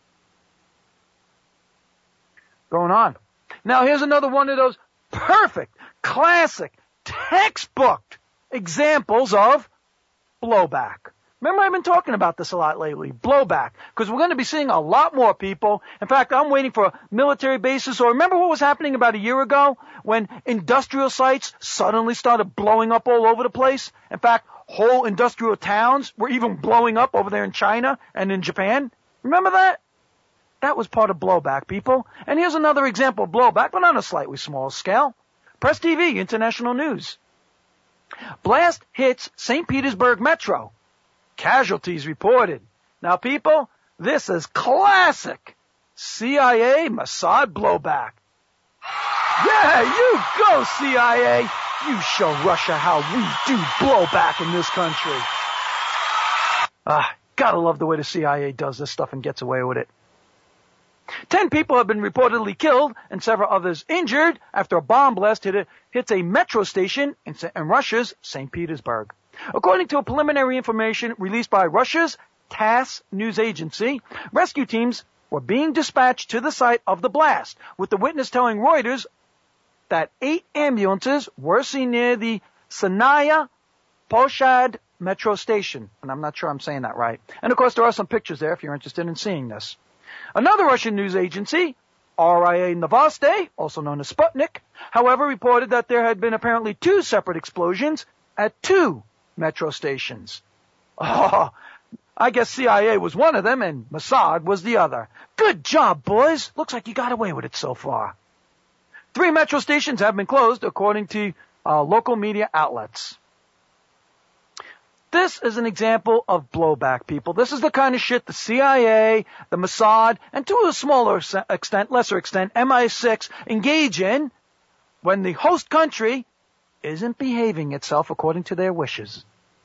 B: Going on. Now, here's another one of those perfect, classic, textbook examples of blowback. Remember, I've been talking about this a lot lately, blowback, because we're going to be seeing a lot more people. In fact, I'm waiting for military bases. Or remember what was happening about a year ago when industrial sites suddenly started blowing up all over the place? In fact, whole industrial towns were even blowing up over there in China and in Japan. Remember that? That was part of blowback, people. And here's another example of blowback, but on a slightly smaller scale. Press T V, international news. Blast hits Saint Petersburg Metro. Casualties reported. Now, people, this is classic C I A Mossad blowback. Yeah, you go, C I A. You show Russia how we do blowback in this country. Ah, gotta love the way the C I A does this stuff and gets away with it. Ten people have been reportedly killed and several others injured after a bomb blast hit a, hits a metro station in, in Russia's Saint Petersburg. According to a preliminary information released by Russia's TASS news agency, rescue teams were being dispatched to the site of the blast, with the witness telling Reuters that eight ambulances were seen near the Sanaya Poshad metro station. And I'm not sure I'm saying that right. And of course, there are some pictures there if you're interested in seeing this. Another Russian news agency, R I A Novosti, also known as Sputnik, however, reported that there had been apparently two separate explosions at two metro stations. Oh, I guess C I A was one of them and Mossad was the other. Good job, boys. Looks like you got away with it so far. Three metro stations have been closed, according to uh, local media outlets. This is an example of blowback, people. This is the kind of shit the C I A, the Mossad, and to a smaller extent, lesser extent, M I six engage in when the host country isn't behaving itself according to their wishes.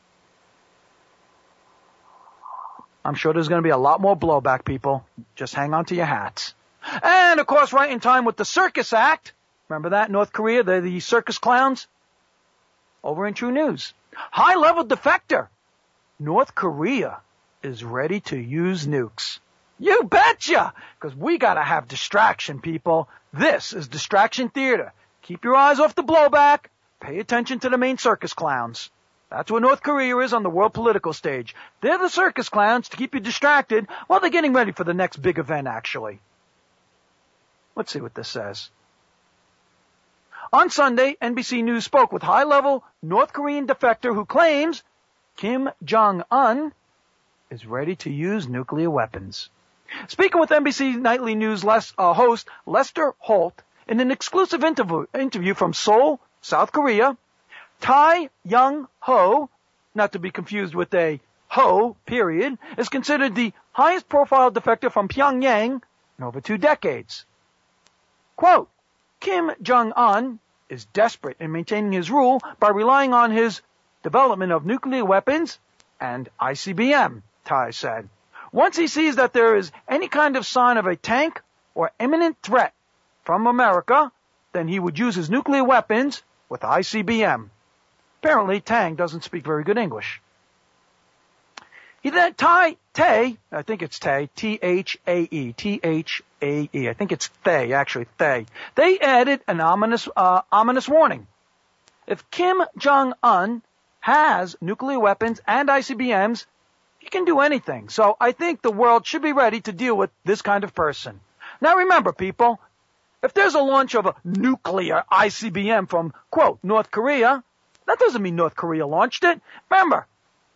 B: I'm sure there's going to be a lot more blowback, people. Just hang on to your hats. And, of course, right in time with the Circus Act. Remember that? North Korea, they're the circus clowns. Over in True News. High-level defector. North Korea is ready to use nukes. You betcha! Because we got to have distraction, people. This is distraction theater. Keep your eyes off the blowback. pay attention to the main circus clowns. That's what North Korea is on the world political stage. They're the circus clowns to keep you distracted while they're getting ready for the next big event, actually. Let's see what this says. On Sunday, N B C News spoke with high-level North Korean defector who claims Kim Jong-un is ready to use nuclear weapons. Speaking with N B C Nightly News Les, uh, host Lester Holt in an exclusive interview, interview from Seoul, South Korea, Tai Young-ho, not to be confused with a Ho, period, is considered the highest-profile defector from Pyongyang in over two decades. Quote, Kim Jong-un is desperate in maintaining his rule by relying on his development of nuclear weapons and I C B M, Tai said. Once he sees that there is any kind of sign of a tank or imminent threat from America, then he would use his nuclear weapons with I C B M. Apparently, Tang doesn't speak very good English. He then, Tai, Tay, I think it's Tay, T H A E, T H A E, I think it's Thay, actually, Thay. They added an ominous, uh, ominous warning. If Kim Jong-un has nuclear weapons and I C B Ms, he can do anything. So I think the world should be ready to deal with this kind of person. Now remember, people, if there's a launch of a nuclear I C B M from, quote, North Korea, that doesn't mean North Korea launched it. Remember,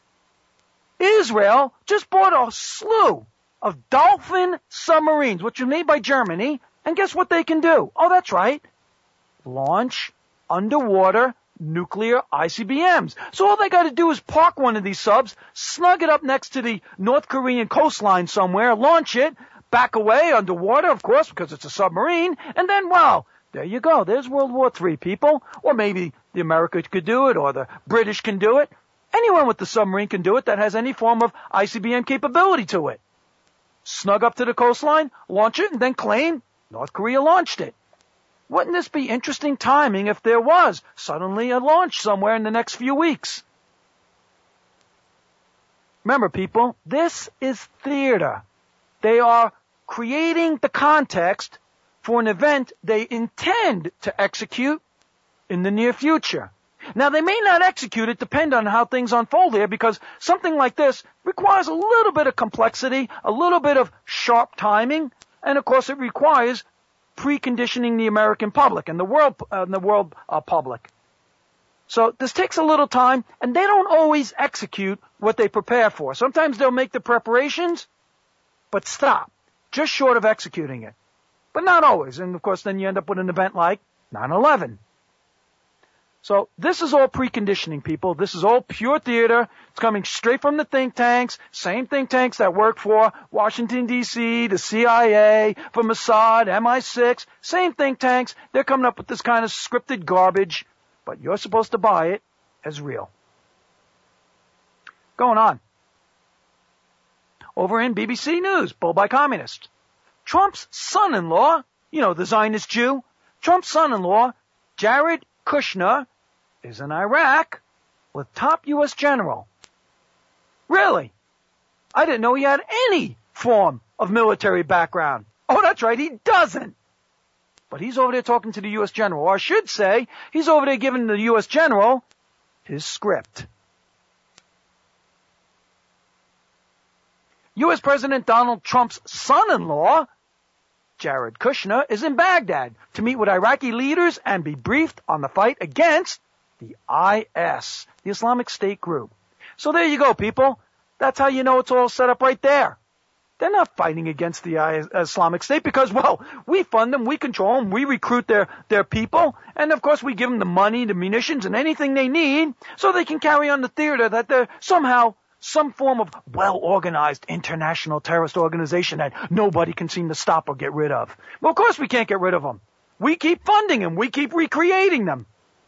B: Israel just bought a slew of Dolphin submarines, which were made by Germany, and guess what they can do? Oh, that's right. Launch underwater nuclear I C B Ms. So all they got to do is park one of these subs, snug it up next to the North Korean coastline somewhere, launch it, back away underwater, of course, because it's a submarine, and then, wow, there you go. There's World War Three, people. Or maybe the America could do it, or the British can do it. Anyone with the submarine can do it that has any form of I C B M capability to it. Snug up to the coastline, launch it, and then claim North Korea launched it. Wouldn't this be interesting timing if there was suddenly a launch somewhere in the next few weeks? Remember, people, this is theater. They are creating the context for an event they intend to execute in the near future. Now, they may not execute it, depend on how things unfold here, because something like this requires a little bit of complexity, a little bit of sharp timing, and of course it requires preconditioning the American public and the world, uh, the world uh, public. So this takes a little time, and they don't always execute what they prepare for. Sometimes they'll make the preparations, but stop, just short of executing it. But not always, and of course then you end up with an event like nine eleven. So this is all preconditioning, people. This is all pure theater. It's coming straight from the think tanks, same think tanks that work for Washington, D C, the C I A, for Mossad, M I six, same think tanks. They're coming up with this kind of scripted garbage, but you're supposed to buy it as real. Going on. Over in B B C News, Bull by Communist. Trump's son-in-law, you know, the Zionist Jew, Trump's son-in-law, Jared Kushner, is in Iraq with top U S general. Really? I didn't know he had any form of military background. Oh, that's right, he doesn't. But he's over there talking to the U S general. Or I should say, he's over there giving the U S general his script. U S President Donald Trump's son-in-law, Jared Kushner, is in Baghdad to meet with Iraqi leaders and be briefed on the fight against the I S, the Islamic State group. So there you go, people. That's how you know it's all set up right there. They're not fighting against the Islamic State because, well, we fund them, we control them, we recruit their, their people, and of course we give them the money, the munitions, and anything they need so they can carry on the theater that they're somehow some form of well-organized international terrorist organization that nobody can seem to stop or get rid of. Well, of course we can't get rid of them. We keep funding them. We keep recreating them.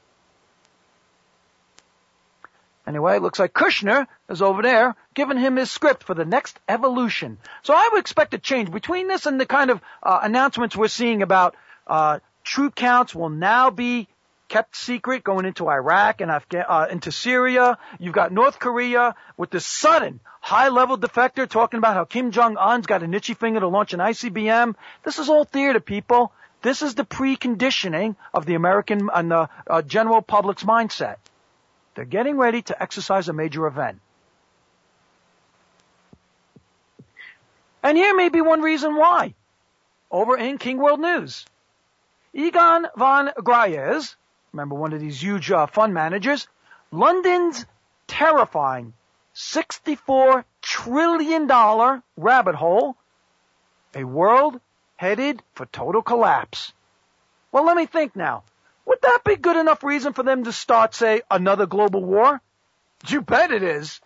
B: Anyway, it looks like Kushner is over there giving him his script for the next evolution. So I would expect a change between this and the kind of uh, announcements we're seeing about uh, troop counts will now be kept secret going into Iraq and Afghan, uh, into Syria. You've got North Korea with this sudden high-level defector talking about how Kim Jong-un's got an itchy finger to launch an I C B M. This is all theater, people. This is the preconditioning of the American and the uh, general public's mindset. They're getting ready to exercise a major event. And here may be one reason why. Over in King World News, Egon von Greyerz, remember one of these huge uh, fund managers, London's terrifying sixty-four trillion dollars rabbit hole, a world headed for total collapse. Well, let me think now. Would that be good enough reason for them to start, say, another global war? You bet it is.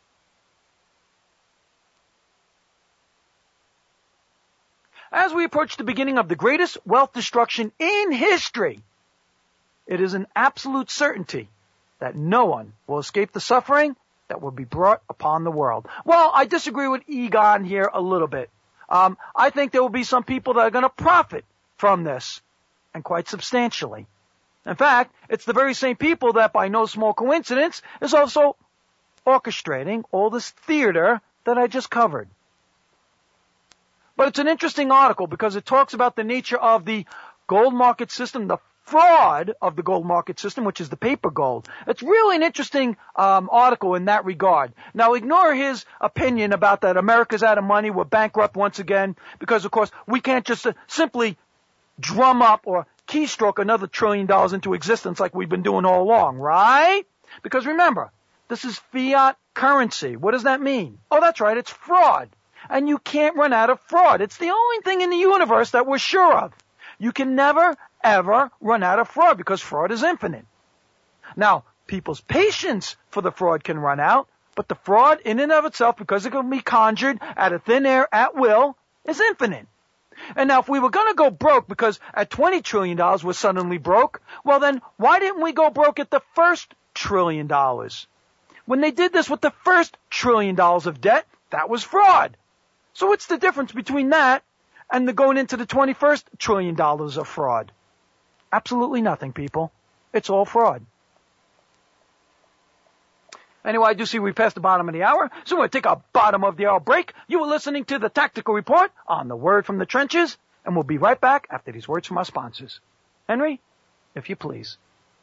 B: As we approach the beginning of the greatest wealth destruction in history, it is an absolute certainty that no one will escape the suffering that will be brought upon the world. Well, I disagree with Egon here a little bit. Um, I think there will be some people that are going to profit from this, and quite substantially. In fact, it's the very same people that, by no small coincidence, is also orchestrating all this theater that I just covered. But it's an interesting article because it talks about the nature of the gold market system, the fraud of the gold market system, which is the paper gold. It's really an interesting um, article in that regard. Now, ignore his opinion about that America's out of money, we're bankrupt once again, because, of course, we can't just uh, simply drum up or keystroke another trillion dollars into existence like we've been doing all along, right? Because remember, this is fiat currency. What does that mean? Oh, that's right, it's fraud. And you can't run out of fraud. It's the only thing in the universe that we're sure of. You can never, ever run out of fraud because fraud is infinite. Now, people's patience for the fraud can run out, but the fraud in and of itself, because it can be conjured out of thin air at will, is infinite. And now if we were going to go broke because at twenty trillion dollars we're suddenly broke, well then why didn't we go broke at the first trillion dollars? When they did this with the first trillion dollars of debt, that was fraud. So what's the difference between that and the going into the twenty-first trillion dollars of fraud? Absolutely nothing, people. It's all fraud. Anyway, I do see we passed the bottom of the hour, so we're going to take a bottom of the hour break. You were listening to the Tactical Report on the Word from the Trenches, and we'll be right back after these words from our sponsors. Henry, if you please.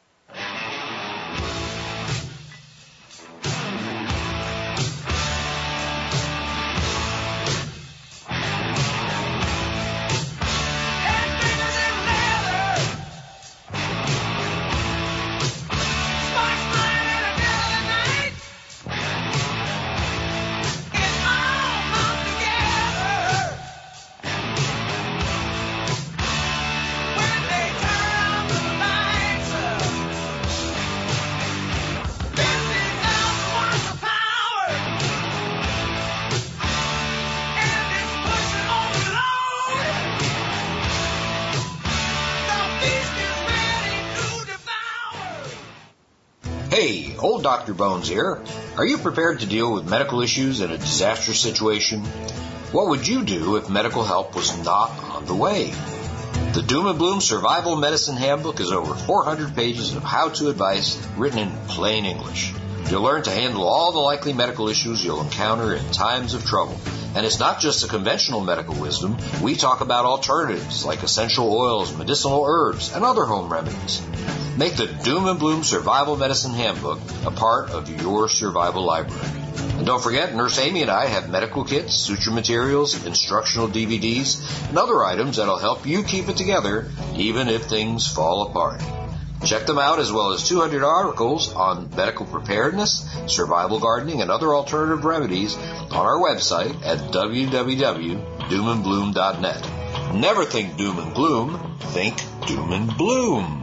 C: Hey, old Doctor Bones here. Are you prepared to deal with medical issues in a disastrous situation? What would you do if medical help was not on the way? The Doom and Bloom Survival Medicine Handbook is over four hundred pages of how-to advice written in plain English. You'll learn to handle all the likely medical issues you'll encounter in times of trouble. And it's not just the conventional medical wisdom. We talk about alternatives like essential oils, medicinal herbs, and other home remedies. Make the Doom and Bloom Survival Medicine Handbook a part of your survival library. And don't forget, Nurse Amy and I have medical kits, suture materials, instructional D V Ds, and other items that'll help you keep it together even if things fall apart. Check them out as well as two hundred articles on medical preparedness, survival gardening, and other alternative remedies on our website at w w w dot doom and bloom dot net. Never think doom and gloom, think doom and bloom.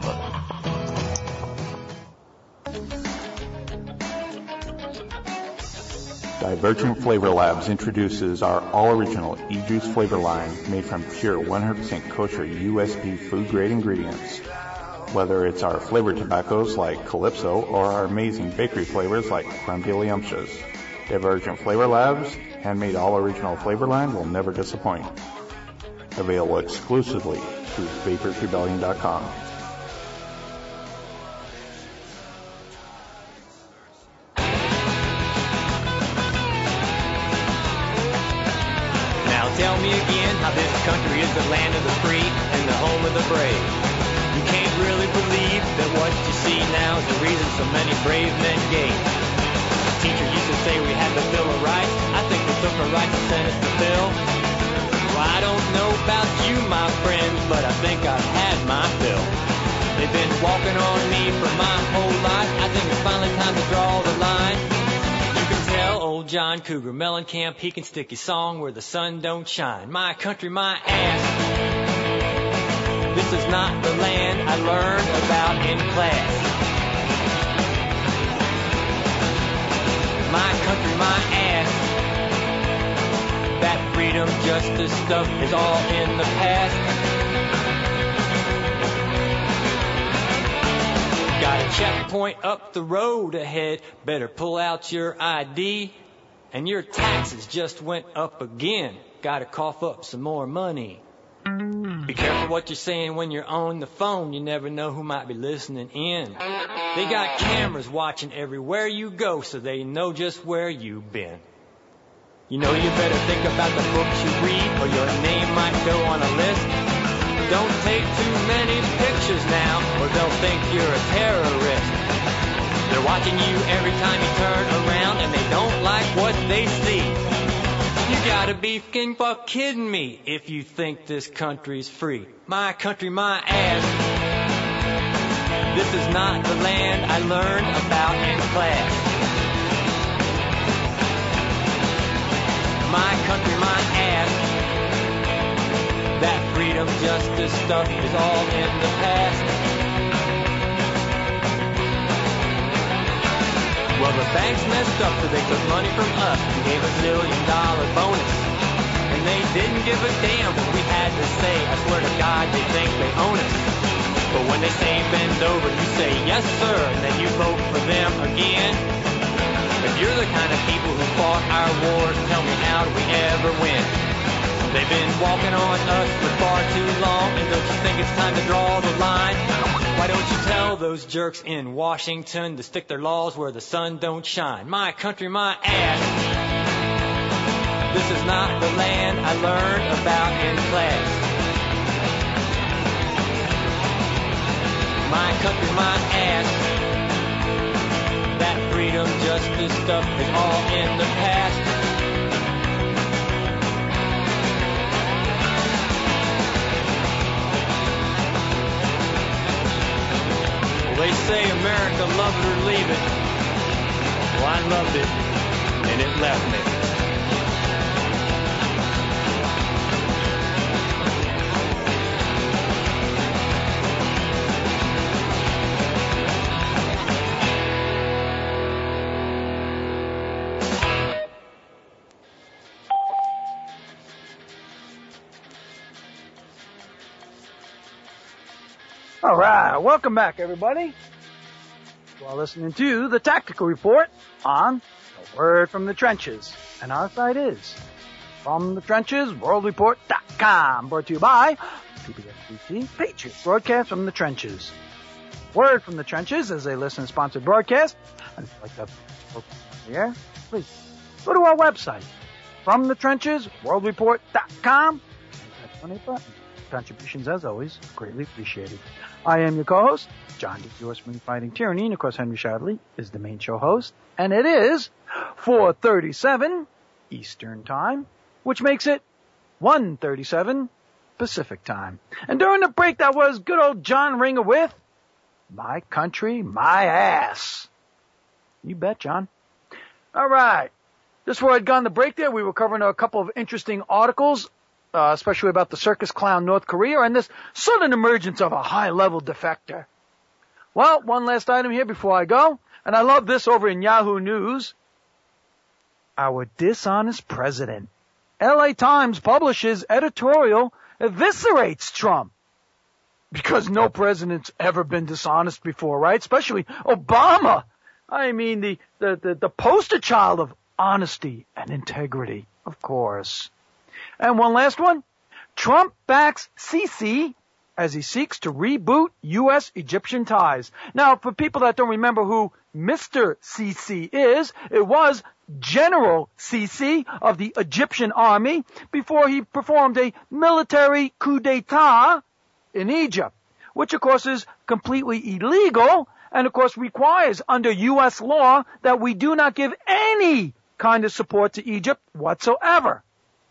E: Divergent Flavor Labs introduces our all-original e-juice flavor line made from pure one hundred percent kosher U S P food-grade ingredients. Whether it's our flavored tobaccos like Calypso or our amazing bakery flavors like Creme de Liumptious, Divergent Flavor Labs' handmade all-original flavor line will never disappoint. Available exclusively through vapors rebellion dot com.
J: tell me again how this country is the land of the free and the home of the brave. You can't really believe that what you see now is the reason so many brave men gave. Teacher used to say we had the Bill of Rights. I think they took our rights and sent us to Bill. Well, I don't know about you, my friends, but I think I've had my fill. They've been walking on me for my whole life. I think it's finally time to draw the line. You can tell old John Cougar Mellencamp, he can stick his song where the sun don't shine. My country, my ass. This is not the land I learned about in class. My country, my ass. That freedom, justice stuff is all in the past. Got a checkpoint up the road ahead. Better pull out your I D. And your taxes just went up again. Gotta cough up some more money. Be careful what you're saying when you're on the phone. You never know who might be listening in. They got cameras watching everywhere you go, so they know just where you've been. You know you better think about the books you read, or your name might go on a list. Don't take too many pictures now, or they'll think you're a terrorist. They're watching you every time you turn around, and they don't like what they see. You gotta be f***ing fuck kidding me if you think this country's free. My country, my ass. This is not the land I learned about in class. My country, my ass. That freedom, justice stuff is all in the past. Well, the banks messed up, so they took money from us and gave us a million dollar bonus. And they didn't give a damn what we had to say. I swear to God, they think they own us. But when they say bend over, you say yes, sir, and then you vote for them again. If you're the kind of people who fought our wars, tell me how do we ever win? They've been walking on us for far too long, and don't you think it's time to draw the line? Why don't you tell those jerks in Washington to stick their laws where the sun don't shine? My country, my ass. This is not the land I learned about in class. My country, my ass. That freedom, justice stuff is all in the past. They say America, love it or leave it. Well, I loved it, and it left me.
B: All right, welcome back, everybody. While listening to the Tactical Report on The Word from the Trenches. And our site is From the Trenches, world report dot com. Brought to you by P B F T T, Patriot Broadcast from the Trenches. Word from the Trenches is a listener-sponsored broadcast. And if you'd like to have the air, please go to our website, From the Trenches, world report dot com. Press the donate button. Contributions, as always, greatly appreciated. I am your co-host, John D. Horseman Fighting Tyranny, and of course Henry Shadley is the main show host, and it is four thirty-seven Eastern Time, which makes it one thirty-seven Pacific Time. And during the break, that was good old John Ringer with My Country, My Ass. You bet, John. All right. Just before I'd gone to break there, we were covering a couple of interesting articles, Uh, especially about the circus clown North Korea and this sudden emergence of a high-level defector. Well, one last item here before I go, and I love this over in Yahoo News. Our dishonest president. L A Times publishes editorial eviscerates Trump. Because no president's ever been dishonest before, right? Especially Obama. I mean, the, the, the, the poster child of honesty and integrity, of course. And one last one. Trump backs Sisi as he seeks to reboot U S Egyptian ties. Now, for people that don't remember who Mister Sisi is, it was General Sisi of the Egyptian army before he performed a military coup d'etat in Egypt, which of course is completely illegal and of course requires under U S law that we do not give any kind of support to Egypt whatsoever.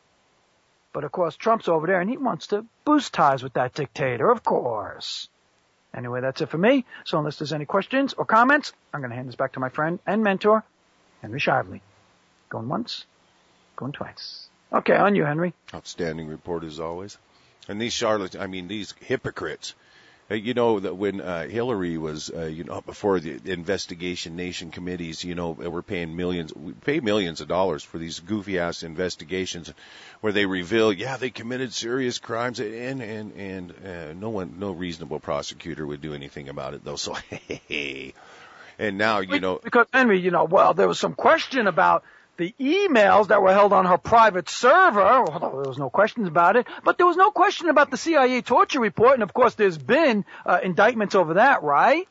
B: But of course Trump's over there and he wants to boost ties with that dictator, of course. Anyway, that's it for me. So unless there's any questions or comments, I'm going to hand this back to my friend and mentor, Henry Shively. Going once, going twice. Okay, on you, Henry.
A: Outstanding report as always. And these charlatans, I mean, these hypocrites. Uh, you know that when uh, Hillary was, uh, you know, before the investigation nation committees, you know, we're paying millions, we pay millions of dollars for these goofy ass investigations, where they reveal, yeah, they committed serious crimes, and and and uh, no one, no reasonable prosecutor would do anything about it, though. So, hey, and now you know,
B: because Henry, you know, well, there was some question about the emails that were held on her private server. Well, there was no questions about it, but there was no question about the C I A torture report, and of course there's been uh, indictments over that, right?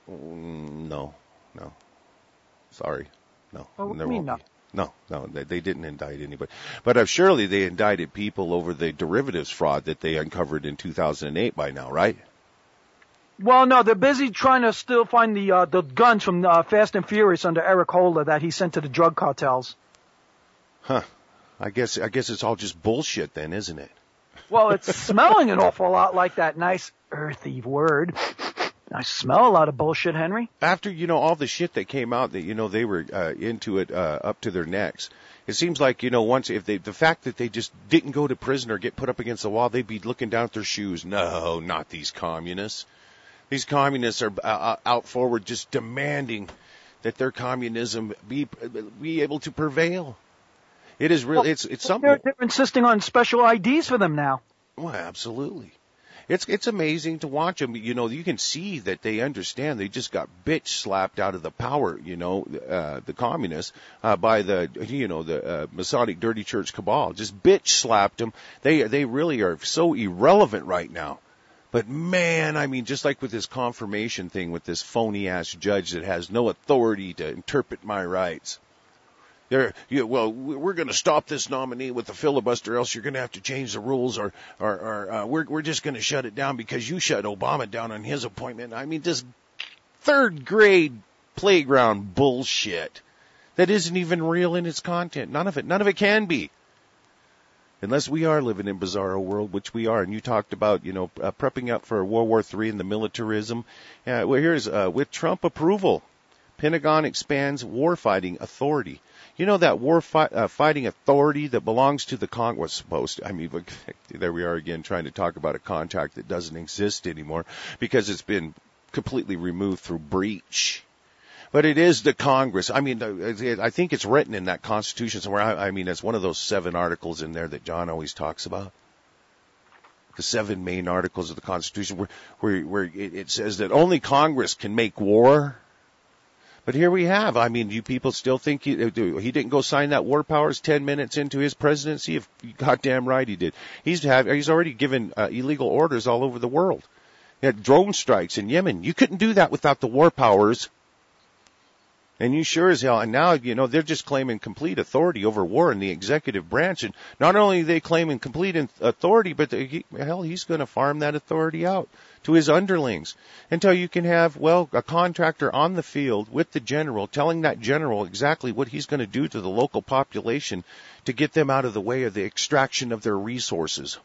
A: Mm, no, no. Sorry. No.
B: Oh,
A: there
B: mean
A: won't be. No, no, they, they didn't indict anybody. But uh, surely they indicted people over the derivatives fraud that they uncovered in two thousand eight by now, right?
B: Well, no, they're busy trying to still find the uh, the guns from uh, Fast and Furious under Eric Holder that he sent to the drug cartels.
A: Huh. I guess I guess it's all just bullshit then, isn't it?
B: Well, it's smelling an awful lot like that nice earthy word. I smell a lot of bullshit, Henry.
A: After, you know, all the shit that came out that, you know, they were uh, into it uh, up to their necks. It seems like, you know, once if they, the fact that they just didn't go to prison or get put up against the wall, they'd be looking down at their shoes. No, not these communists. These communists are uh, out forward just demanding that their communism be be able to prevail. It is really, well, it's it's something.
B: They're, they're insisting on special I Ds for them now.
A: Well, absolutely. It's it's amazing to watch them. You know, you can see that they understand. They just got bitch slapped out of the power. You know, uh, the communists uh, by the you know the uh, Masonic dirty church cabal just bitch slapped them. They they really are so irrelevant right now. But man, I mean, just like with this confirmation thing with this phony ass judge that has no authority to interpret my rights. There, you, well, we're going to stop this nominee with the filibuster, else you're going to have to change the rules, or, or, or uh, we're we're just going to shut it down because you shut Obama down on his appointment. I mean, this third grade playground bullshit that isn't even real in its content. None of it, none of it can be. Unless we are living in bizarro world, which we are. And you talked about, you know, uh, prepping up for World War Three and the militarism. Uh, well, here's, uh, with Trump approval, Pentagon expands warfighting authority. You know that war fi- uh, fighting authority that belongs to the Congress was supposed to, I mean, there we are again trying to talk about a contract that doesn't exist anymore because it's been completely removed through breach. But it is the Congress. I mean, I think it's written in that Constitution somewhere. I mean, it's one of those seven articles in there that John always talks about. The seven main articles of the Constitution where, where, where it says that only Congress can make war. But here we have. I mean, you people still think he, he didn't go sign that war powers ten minutes into his presidency? If goddamn right he did. He's have, he's already given uh, illegal orders all over the world. He had drone strikes in Yemen. You couldn't do that without the war powers. And you sure as hell, and now, you know, they're just claiming complete authority over war in the executive branch. And not only are they claiming complete authority, but they, hell, he's going to farm that authority out to his underlings until you can have, well, a contractor on the field with the general telling that general exactly what he's going to do to the local population to get them out of the way of the extraction of their resources.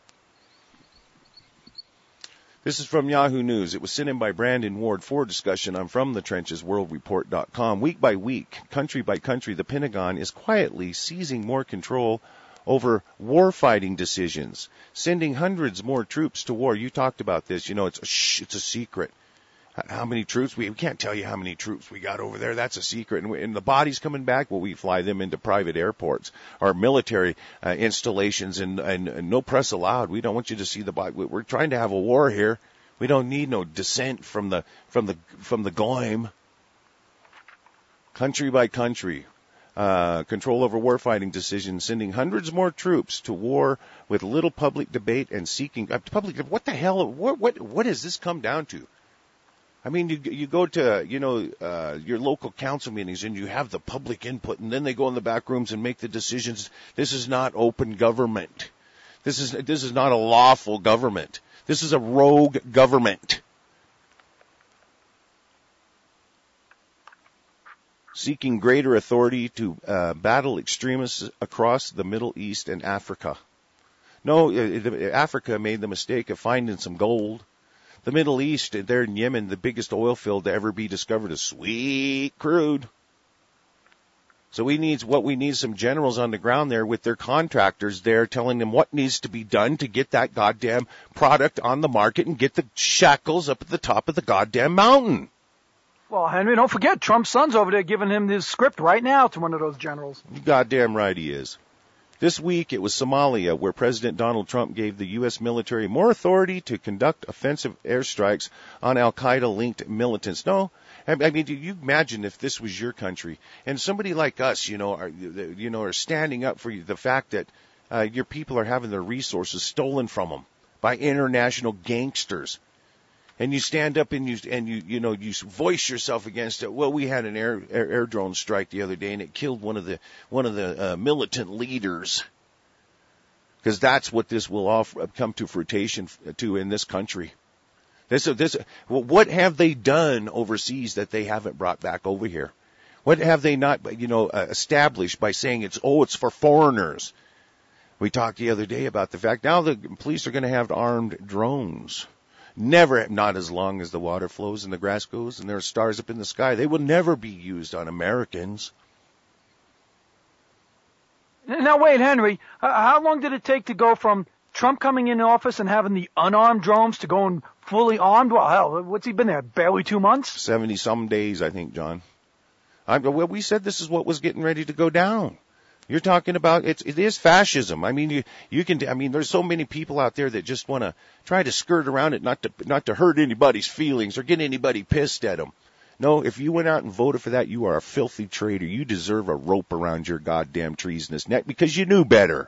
A: This is from Yahoo News. It was sent in by Brandon Ward for discussion on From the Trenches World Report dot com. Week by week, country by country, the Pentagon is quietly seizing more control over warfighting decisions, sending hundreds more troops to war. You talked about this. You know, it's a, shh, it's a secret. How many troops? We, we can't tell you how many troops we got over there. That's a secret. And, we, and the bodies coming back, well, we fly them into private airports or military uh, installations, and, and, and no press allowed. We don't want you to see the body. We're trying to have a war here. We don't need no dissent from the from the from the goyim. Country by country, uh, control over warfighting decisions, sending hundreds more troops to war with little public debate and seeking uh, public. What the hell? What what what does this come down to? I mean, you you go to, you know, uh, your local council meetings and you have the public input, and then they go in the back rooms and make the decisions. This is not open government. This is this is not a lawful government. This is a rogue government. Seeking greater authority to uh, battle extremists across the Middle East and Africa. No, uh, Africa made the mistake of finding some gold. The Middle East, there in Yemen, the biggest oil field to ever be discovered is sweet crude. So we need, what we need some generals on the ground there with their contractors there telling them what needs to be done to get that goddamn product on the market and get the shackles up at the top of the goddamn mountain.
B: Well, Henry, don't forget, Trump's son's over there giving him his script right now to one of those generals.
A: You goddamn right he is. This week, it was Somalia, where President Donald Trump gave the U S military more authority to conduct offensive airstrikes on al-Qaeda-linked militants. No, I mean, do you imagine if this was your country and somebody like us, you know, are, you know, are standing up for the fact that uh, your people are having their resources stolen from them by international gangsters, and you stand up and you and you you know you voice yourself against it. Well, we had an air air, air drone strike the other day, and it killed one of the one of the uh, militant leaders. Because that's what this will all come to fruition to in this country. This this well, what have they done overseas that they haven't brought back over here? What have they not you know uh, established by saying it's oh it's for foreigners? We talked the other day about the fact now the police are going to have armed drones. Never, not as long as the water flows and the grass goes and there are stars up in the sky. They will never be used on Americans.
B: Now, wait, Henry, how long did it take to go from Trump coming in office and having the unarmed drones to going fully armed? Well, hell, what's he been there? Barely two months?
A: seventy-some days, I think, John. I, well, we said this is what was getting ready to go down. You're talking about, it's, it is fascism. I mean, you, you can, I mean, there's so many people out there that just want to try to skirt around it, not to, not to hurt anybody's feelings or get anybody pissed at them. No, if you went out and voted for that, you are a filthy traitor. You deserve a rope around your goddamn treasonous neck because you knew better.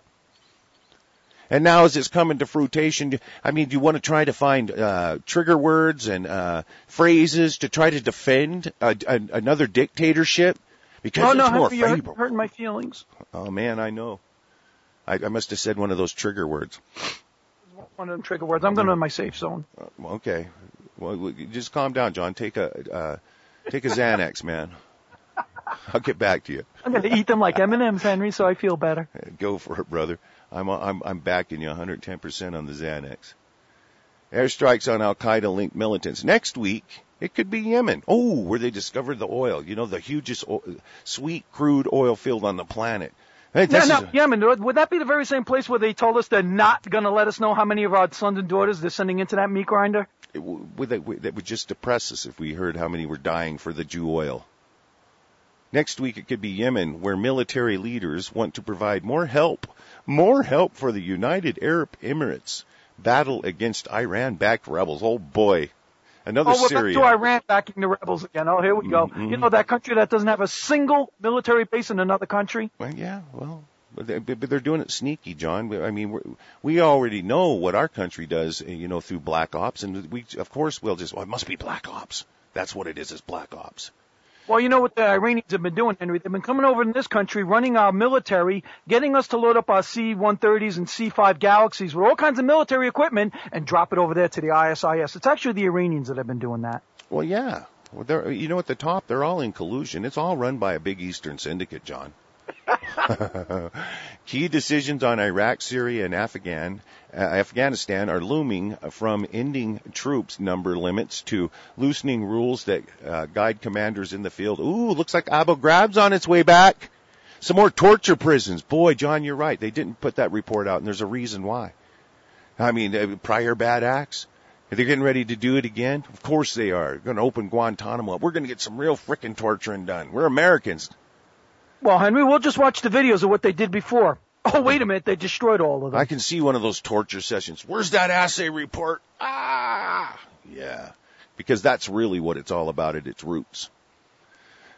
A: And now as it's coming to fruition, I mean, do you want to try to find, uh, trigger words and, uh, phrases to try to defend a, a, another dictatorship? Because
B: oh,
A: it's
B: no,
A: more
B: you're
A: favorable.
B: hurting my feelings.
A: Oh, man, I know. I, I must have said one of those trigger words.
B: One of them trigger words. I'm going to my safe zone.
A: Uh, okay. Well, just calm down, John. Take a uh, take a Xanax, man. I'll get back to you.
B: I'm going to eat them like M and M's, Henry, so I feel better.
A: Go for it, brother. I'm I'm I'm backing you one hundred ten percent on the Xanax. Airstrikes on al-Qaeda-linked militants. Next week, it could be Yemen. Oh, where they discovered the oil. You know, the hugest o- sweet crude oil field on the planet. Hey,
B: no, no,
A: a-
B: Yemen. Would that be the very same place where they told us they're not going to let us know how many of our sons and daughters they're sending into that meat grinder?
A: It would, that would just depress us if we heard how many were dying for the Jew oil. Next week, it could be Yemen, where military leaders want to provide more help, more help for the United Arab Emirates battle against Iran-backed rebels. Oh, boy. Another
B: oh, we're
A: Syria.
B: back to Iran backing the rebels again. Oh, here we go.
A: Mm-hmm.
B: You know, that country that doesn't have a single military base in another country?
A: Well, yeah, well, but, they, but they're doing it sneaky, John. I mean, we're, we already know what our country does, you know, through Black Ops, and we, of course, we'll just, well, it must be Black Ops. That's what it is, is Black Ops.
B: Well, you know what the Iranians have been doing, Henry? They've been coming over in this country, running our military, getting us to load up our C one thirties and C five Galaxies with all kinds of military equipment and drop it over there to the I S I S. It's actually the Iranians that have been doing that.
A: Well, yeah. Well, they're, you know, at the top, they're all in collusion. It's all run by a big Eastern syndicate, John. Key decisions on Iraq, Syria, and Afghan, uh, Afghanistan are looming from ending troops number limits to loosening rules that uh, guide commanders in the field. Ooh, looks like Abu Ghraib's on its way back. Some more torture prisons. Boy, John, you're right. They didn't put that report out, and there's a reason why. I mean, uh, prior bad acts. Are they getting ready to do it again? Of course they are. They're going to open Guantanamo up. We're going to get some real frickin' torturing done. We're Americans.
B: Well, Henry, we'll just watch the videos of what they did before. Oh, wait a minute. They destroyed all of them.
A: I can see one of those torture sessions. Where's that assay report? Ah, yeah. Because that's really what it's all about at its roots.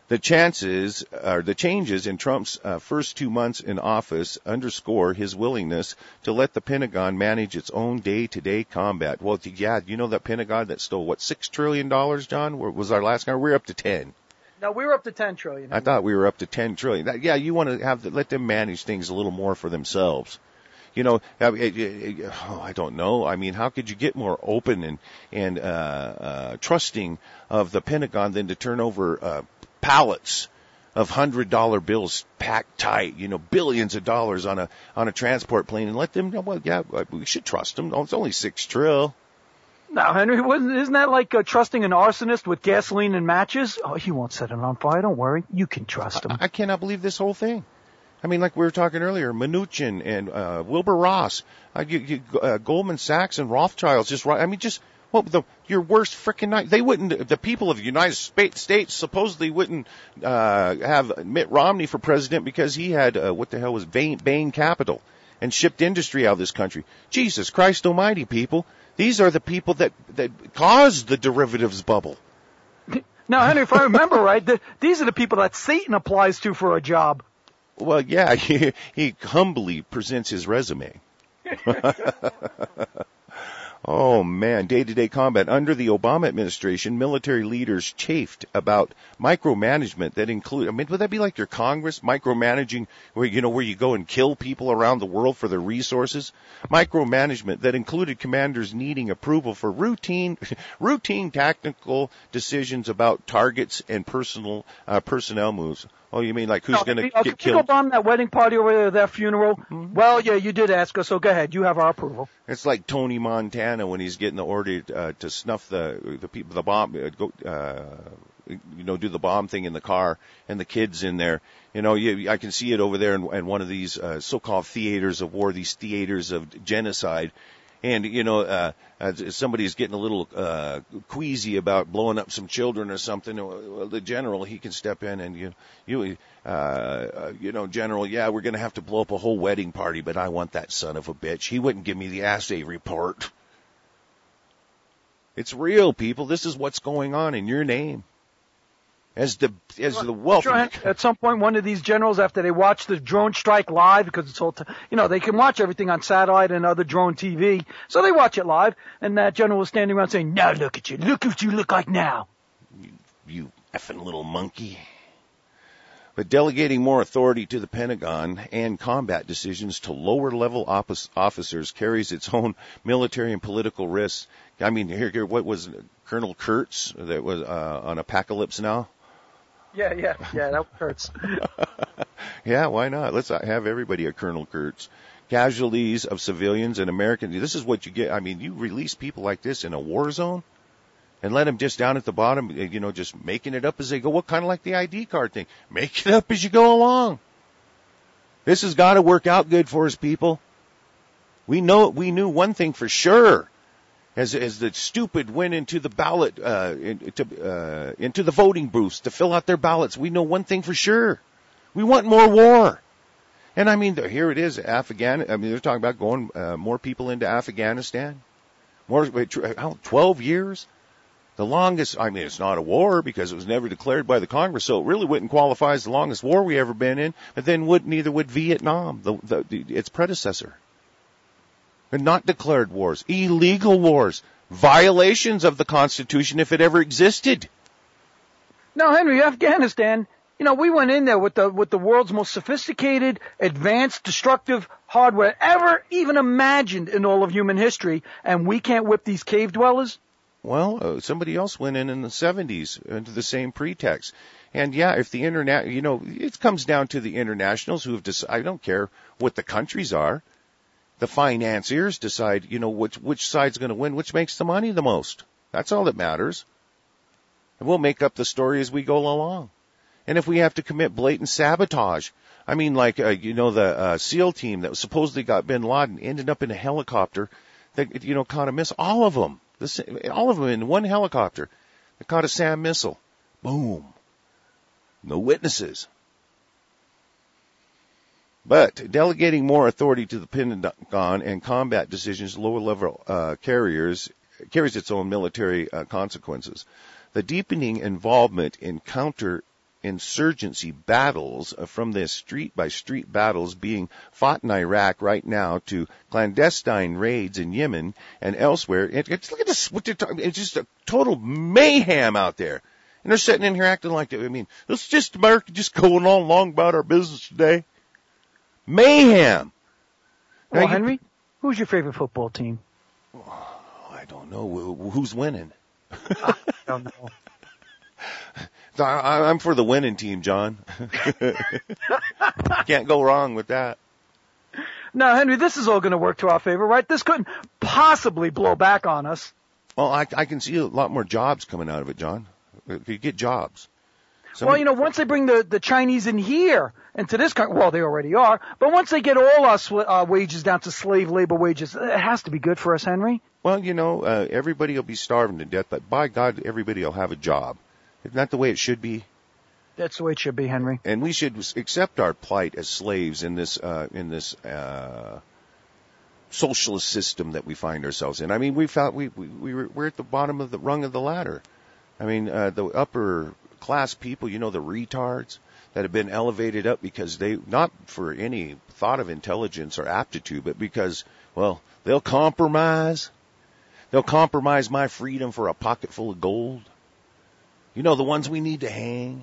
A: The chances, or the changes in Trump's uh, first two months in office underscore his willingness to let the Pentagon manage its own day-to-day combat. Well, yeah, you know that Pentagon that stole, what, six trillion dollars, John? Was our last guy? We're up to ten.
B: No, we were up to ten trillion dollars.
A: I thought we were up to ten trillion dollars. That, yeah, you want to have the, let them manage things a little more for themselves. You know, I, it, it, oh, I don't know. I mean, how could you get more open and, and uh, uh, trusting of the Pentagon than to turn over uh, pallets of hundred dollar bills packed tight, you know, billions of dollars on a on a transport plane and let them know, well, yeah, we should trust them. Oh, it's only six trill.
B: Now, Henry, wasn't, isn't that like uh, trusting an arsonist with gasoline and matches? Oh, he won't set it on fire. Don't worry. You can trust him.
A: I, I cannot believe this whole thing. I mean, like we were talking earlier, Mnuchin and uh, Wilbur Ross, uh, you, you, uh, Goldman Sachs and Rothschilds, just right. I mean, just well, the your worst frickin' night. They wouldn't. The people of the United States supposedly wouldn't uh, have Mitt Romney for president because he had uh, what the hell was Bain, Bain Capital and shipped industry out of this country. Jesus Christ Almighty, people! These are the people that that caused the derivatives bubble.
B: Now, Henry, if I remember right, the, these are the people that Satan applies to for a job.
A: Well, yeah, he, he humbly presents his resume. Oh, man, day-to-day combat. Under the Obama administration, military leaders chafed about micromanagement that include, I mean, would that be like your Congress, micromanaging, where, you know, where you go and kill people around the world for their resources? Micromanagement that included commanders needing approval for routine, routine tactical decisions about targets and personal, uh, personnel moves. Oh, you mean like who's no, going to
B: oh,
A: get
B: can
A: killed?
B: Can we go bomb that wedding party over there, that funeral? Mm-hmm. Well, yeah, you did ask us, so go ahead. You have our approval.
A: It's like Tony Montana when he's getting the order uh, to snuff the the people, the bomb, uh, go, uh, you know, do the bomb thing in the car, and the kids in there. You know, you, I can see it over there in, in one of these uh, so-called theaters of war, these theaters of genocide. And, you know, uh, uh, somebody's getting a little uh, queasy about blowing up some children or something. Well, the general, he can step in and, you, you, uh, you know, general, yeah, we're going to have to blow up a whole wedding party, but I want that son of a bitch. He wouldn't give me the assay report. It's real, people. This is what's going on in your name. As the as the wealthy.
B: At some point, one of these generals, after they watch the drone strike live, because it's all, t- you know, they can watch everything on satellite and other drone T V, so they watch it live. And that general was standing around saying, "Now look at you, look what you look like now."
A: You, you effing little monkey. But delegating more authority to the Pentagon and combat decisions to lower level office officers carries its own military and political risks. I mean, here, here, what was Colonel Kurtz that was uh, on Apocalypse Now?
B: Yeah, yeah, yeah, that hurts.
A: Yeah, why not? Let's have everybody a Colonel Kurtz. Casualties of civilians and Americans. This is what you get. I mean, you release people like this in a war zone and let them just down at the bottom, you know, just making it up as they go. What kind of like the I D card thing? Make it up as you go along. This has got to work out good for us, people. We know, we knew one thing for sure. As, as the stupid went into the ballot, uh, into, uh, into the voting booths to fill out their ballots, we know one thing for sure. We want more war. And I mean, here it is, Afghan, I mean, they're talking about going, uh, more people into Afghanistan. More, twelve years? The longest, I mean, it's not a war because it was never declared by the Congress, so it really wouldn't qualify as the longest war we ever been in, but then would, neither would Vietnam, the, the, the, its predecessor. And not declared wars, illegal wars, violations of the Constitution if it ever existed.
B: Now, Henry, Afghanistan, you know, we went in there with the with the world's most sophisticated, advanced, destructive hardware ever even imagined in all of human history, and we can't whip these cave dwellers?
A: Well, uh, somebody else went in in the seventies under the same pretext. And yeah, if the internet, you know, it comes down to the internationals who have decided, I don't care what the countries are. The financiers decide, you know, which, which side's going to win, which makes the money the most. That's all that matters. And we'll make up the story as we go along. And if we have to commit blatant sabotage, I mean, like, uh, you know, the uh, SEAL team that supposedly got bin Laden ended up in a helicopter that, you know, caught a missile. All of them, the, all of them in one helicopter that caught a SAM missile. Boom. No witnesses. But delegating more authority to the Pentagon and combat decisions lower level uh, carriers carries its own military uh, consequences. The deepening involvement in counter insurgency battles from the street by street battles being fought in Iraq right now to clandestine raids in Yemen and elsewhere. It, it's, look at this, what they're talking, it's just a total mayhem out there. And they're sitting in here acting like, I mean, it's just America just going on along about our business today. Mayhem.
B: Well,
A: now,
B: Henry, you, who's your favorite football team?
A: Oh, I don't know. Who's winning?
B: I don't know.
A: I, I'm for the winning team, John. Can't go wrong with that.
B: Now, Henry, this is all going to work to our favor, right? This couldn't possibly blow back on us.
A: Well, I, I can see a lot more jobs coming out of it, John. You get jobs. Somebody,
B: well, you know, once they bring the, the Chinese in here into this country, well, they already are, but once they get all our sw- uh, wages down to slave labor wages, it has to be good for us, Henry.
A: Well, you know, uh, everybody will be starving to death, but by God, everybody will have a job. Isn't that the way it should be?
B: That's the way it should be, Henry.
A: And we should accept our plight as slaves in this uh, in this uh, socialist system that we find ourselves in. I mean, we felt we we we were, we're at the bottom of the rung of the ladder. I mean, uh, the upper class people, you know, the retards that have been elevated up because they, not for any thought of intelligence or aptitude, but because, well, they'll compromise. They'll compromise my freedom for a pocket full of gold. You know, the ones we need to hang.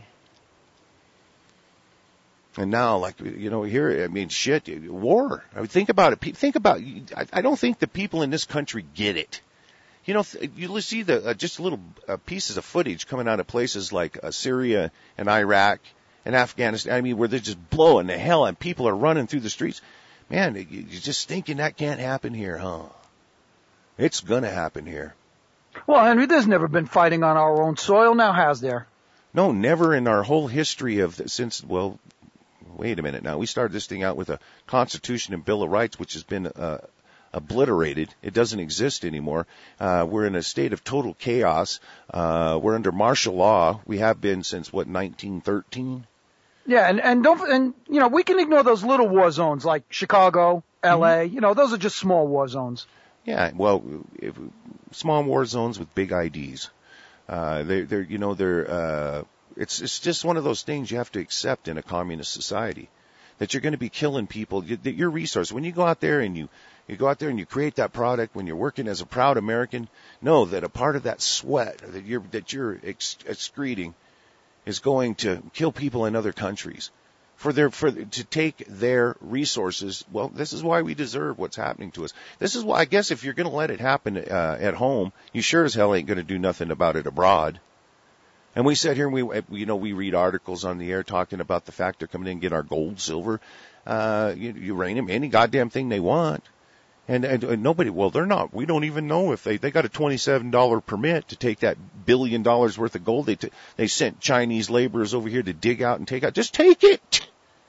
A: And now, like, you know, here, I mean, shit, war. I mean, think about it. Think about, I don't think the people in this country get it. You know, you see the, uh, just little uh, pieces of footage coming out of places like uh, Syria and Iraq and Afghanistan. I mean, where they're just blowing the hell and people are running through the streets. Man, you're just thinking that can't happen here, huh? It's gonna happen here.
B: Well, Henry, there's never been fighting on our own soil, now has there?
A: No, never in our whole history of, the, since, well, wait a minute now. We started this thing out with a Constitution and Bill of Rights, which has been uh, obliterated. It doesn't exist anymore. Uh, we're in a state of total chaos. Uh, we're under martial law. We have been since, what, nineteen thirteen?
B: Yeah, and, and don't, and, you know, we can ignore those little war zones like Chicago, L A, mm-hmm. You know, those are just small war zones.
A: Yeah, well, if, small war zones with big I Ds. Uh, they're, they're, you know, they're, uh, it's, it's just one of those things you have to accept in a communist society. That you're going to be killing people, that your resource. When you go out there and you, you go out there and you create that product, when you're working as a proud American, know that a part of that sweat that you're, that you're ex- excreting is going to kill people in other countries. For their, for, to take their resources, well, this is why we deserve what's happening to us. This is why, I guess, if you're going to let it happen uh, at home, you sure as hell ain't going to do nothing about it abroad. And we sit here and we, you know, we read articles on the air talking about the fact they're coming in and get our gold, silver, uh, uranium, any goddamn thing they want. And, and, and nobody, well, they're not, we don't even know if they, they got a twenty-seven dollars permit to take that billion dollars worth of gold. They, t- they sent Chinese laborers over here to dig out and take out. Just take it.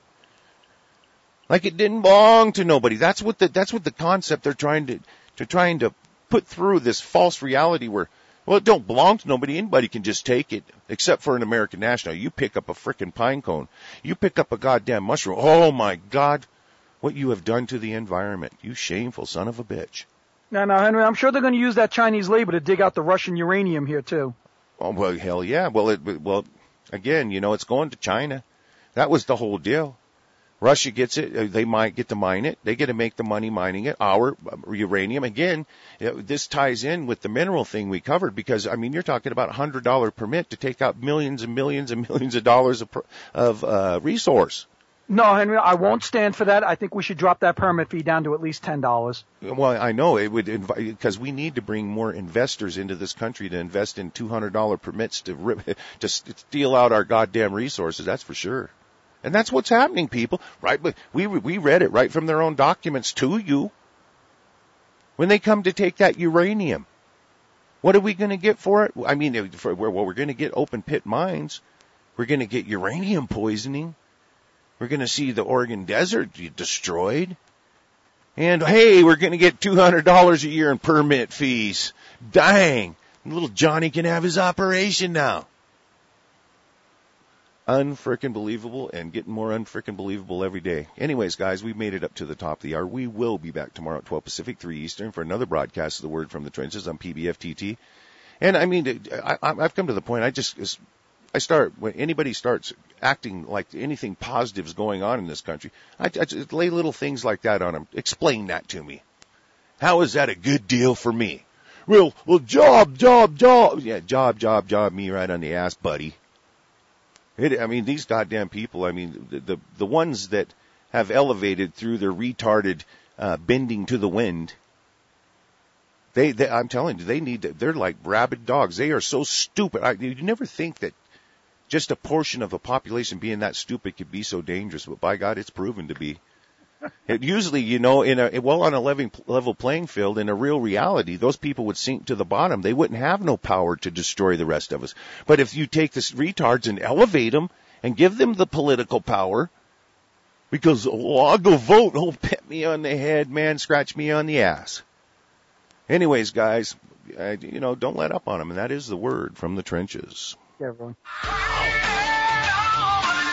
A: Like it didn't belong to nobody. That's what the, that's what the concept they're trying to, to trying to put through this false reality where, well, it don't belong to nobody. Anybody can just take it, except for an American national. You pick up a frickin' pine cone. You pick up a goddamn mushroom. Oh my God. What you have done to the environment. You shameful son of a bitch.
B: Now, now, Henry, I'm sure they're going to use that Chinese labor to dig out the Russian uranium here, too.
A: Oh, well, hell yeah. Well, it, well, again, you know, it's going to China. That was the whole deal. Russia gets it. They might get to mine it. They get to make the money mining it. Our uranium, again, this ties in with the mineral thing we covered because, I mean, you're talking about a one hundred dollars permit to take out millions and millions and millions of dollars of, of uh, resource.
B: No, Henry, I won't stand for that. I think we should drop that permit fee down to at least ten dollars.
A: Well, I know it would, because we need to bring more investors into this country to invest in two hundred dollars permits to rip, to steal out our goddamn resources. That's for sure. And that's what's happening, people. Right? We we read it right from their own documents to you. When they come to take that uranium, what are we going to get for it? I mean, for, well, we're going to get open pit mines. We're going to get uranium poisoning. We're going to see the Oregon Desert destroyed. And, hey, we're going to get two hundred dollars a year in permit fees. Dang. Little Johnny can have his operation now. Unfrickin' believable and getting more unfrickin' believable every day. Anyways, guys, we've made it up to the top of the hour. We will be back tomorrow at twelve Pacific, three Eastern for another broadcast of the Word from the Trenches on P B F T T. And, I mean, I, I've come to the point, I just... I start, when anybody starts acting like anything positive is going on in this country, I, I just lay little things like that on them. Explain that to me. How is that a good deal for me? Well, well, job, job, job. Yeah, job, job, job, me right on the ass, buddy. It, I mean, these goddamn people, I mean, the, the, the ones that have elevated through their retarded uh, bending to the wind, they, they, I'm telling you, they need to, they're like rabid dogs. They are so stupid. I, you never think that just a portion of a population being that stupid could be so dangerous, but by God, it's proven to be. It usually, you know, in a, well, on a level playing field, in a real reality, those people would sink to the bottom. They wouldn't have no power to destroy the rest of us. But if you take the retards and elevate them and give them the political power, because, oh, I'll go vote, oh, pat me on the head, man, scratch me on the ass. Anyways, guys, uh, you know, don't let up on them, and that is the word from the trenches.
B: Yeah, everyone.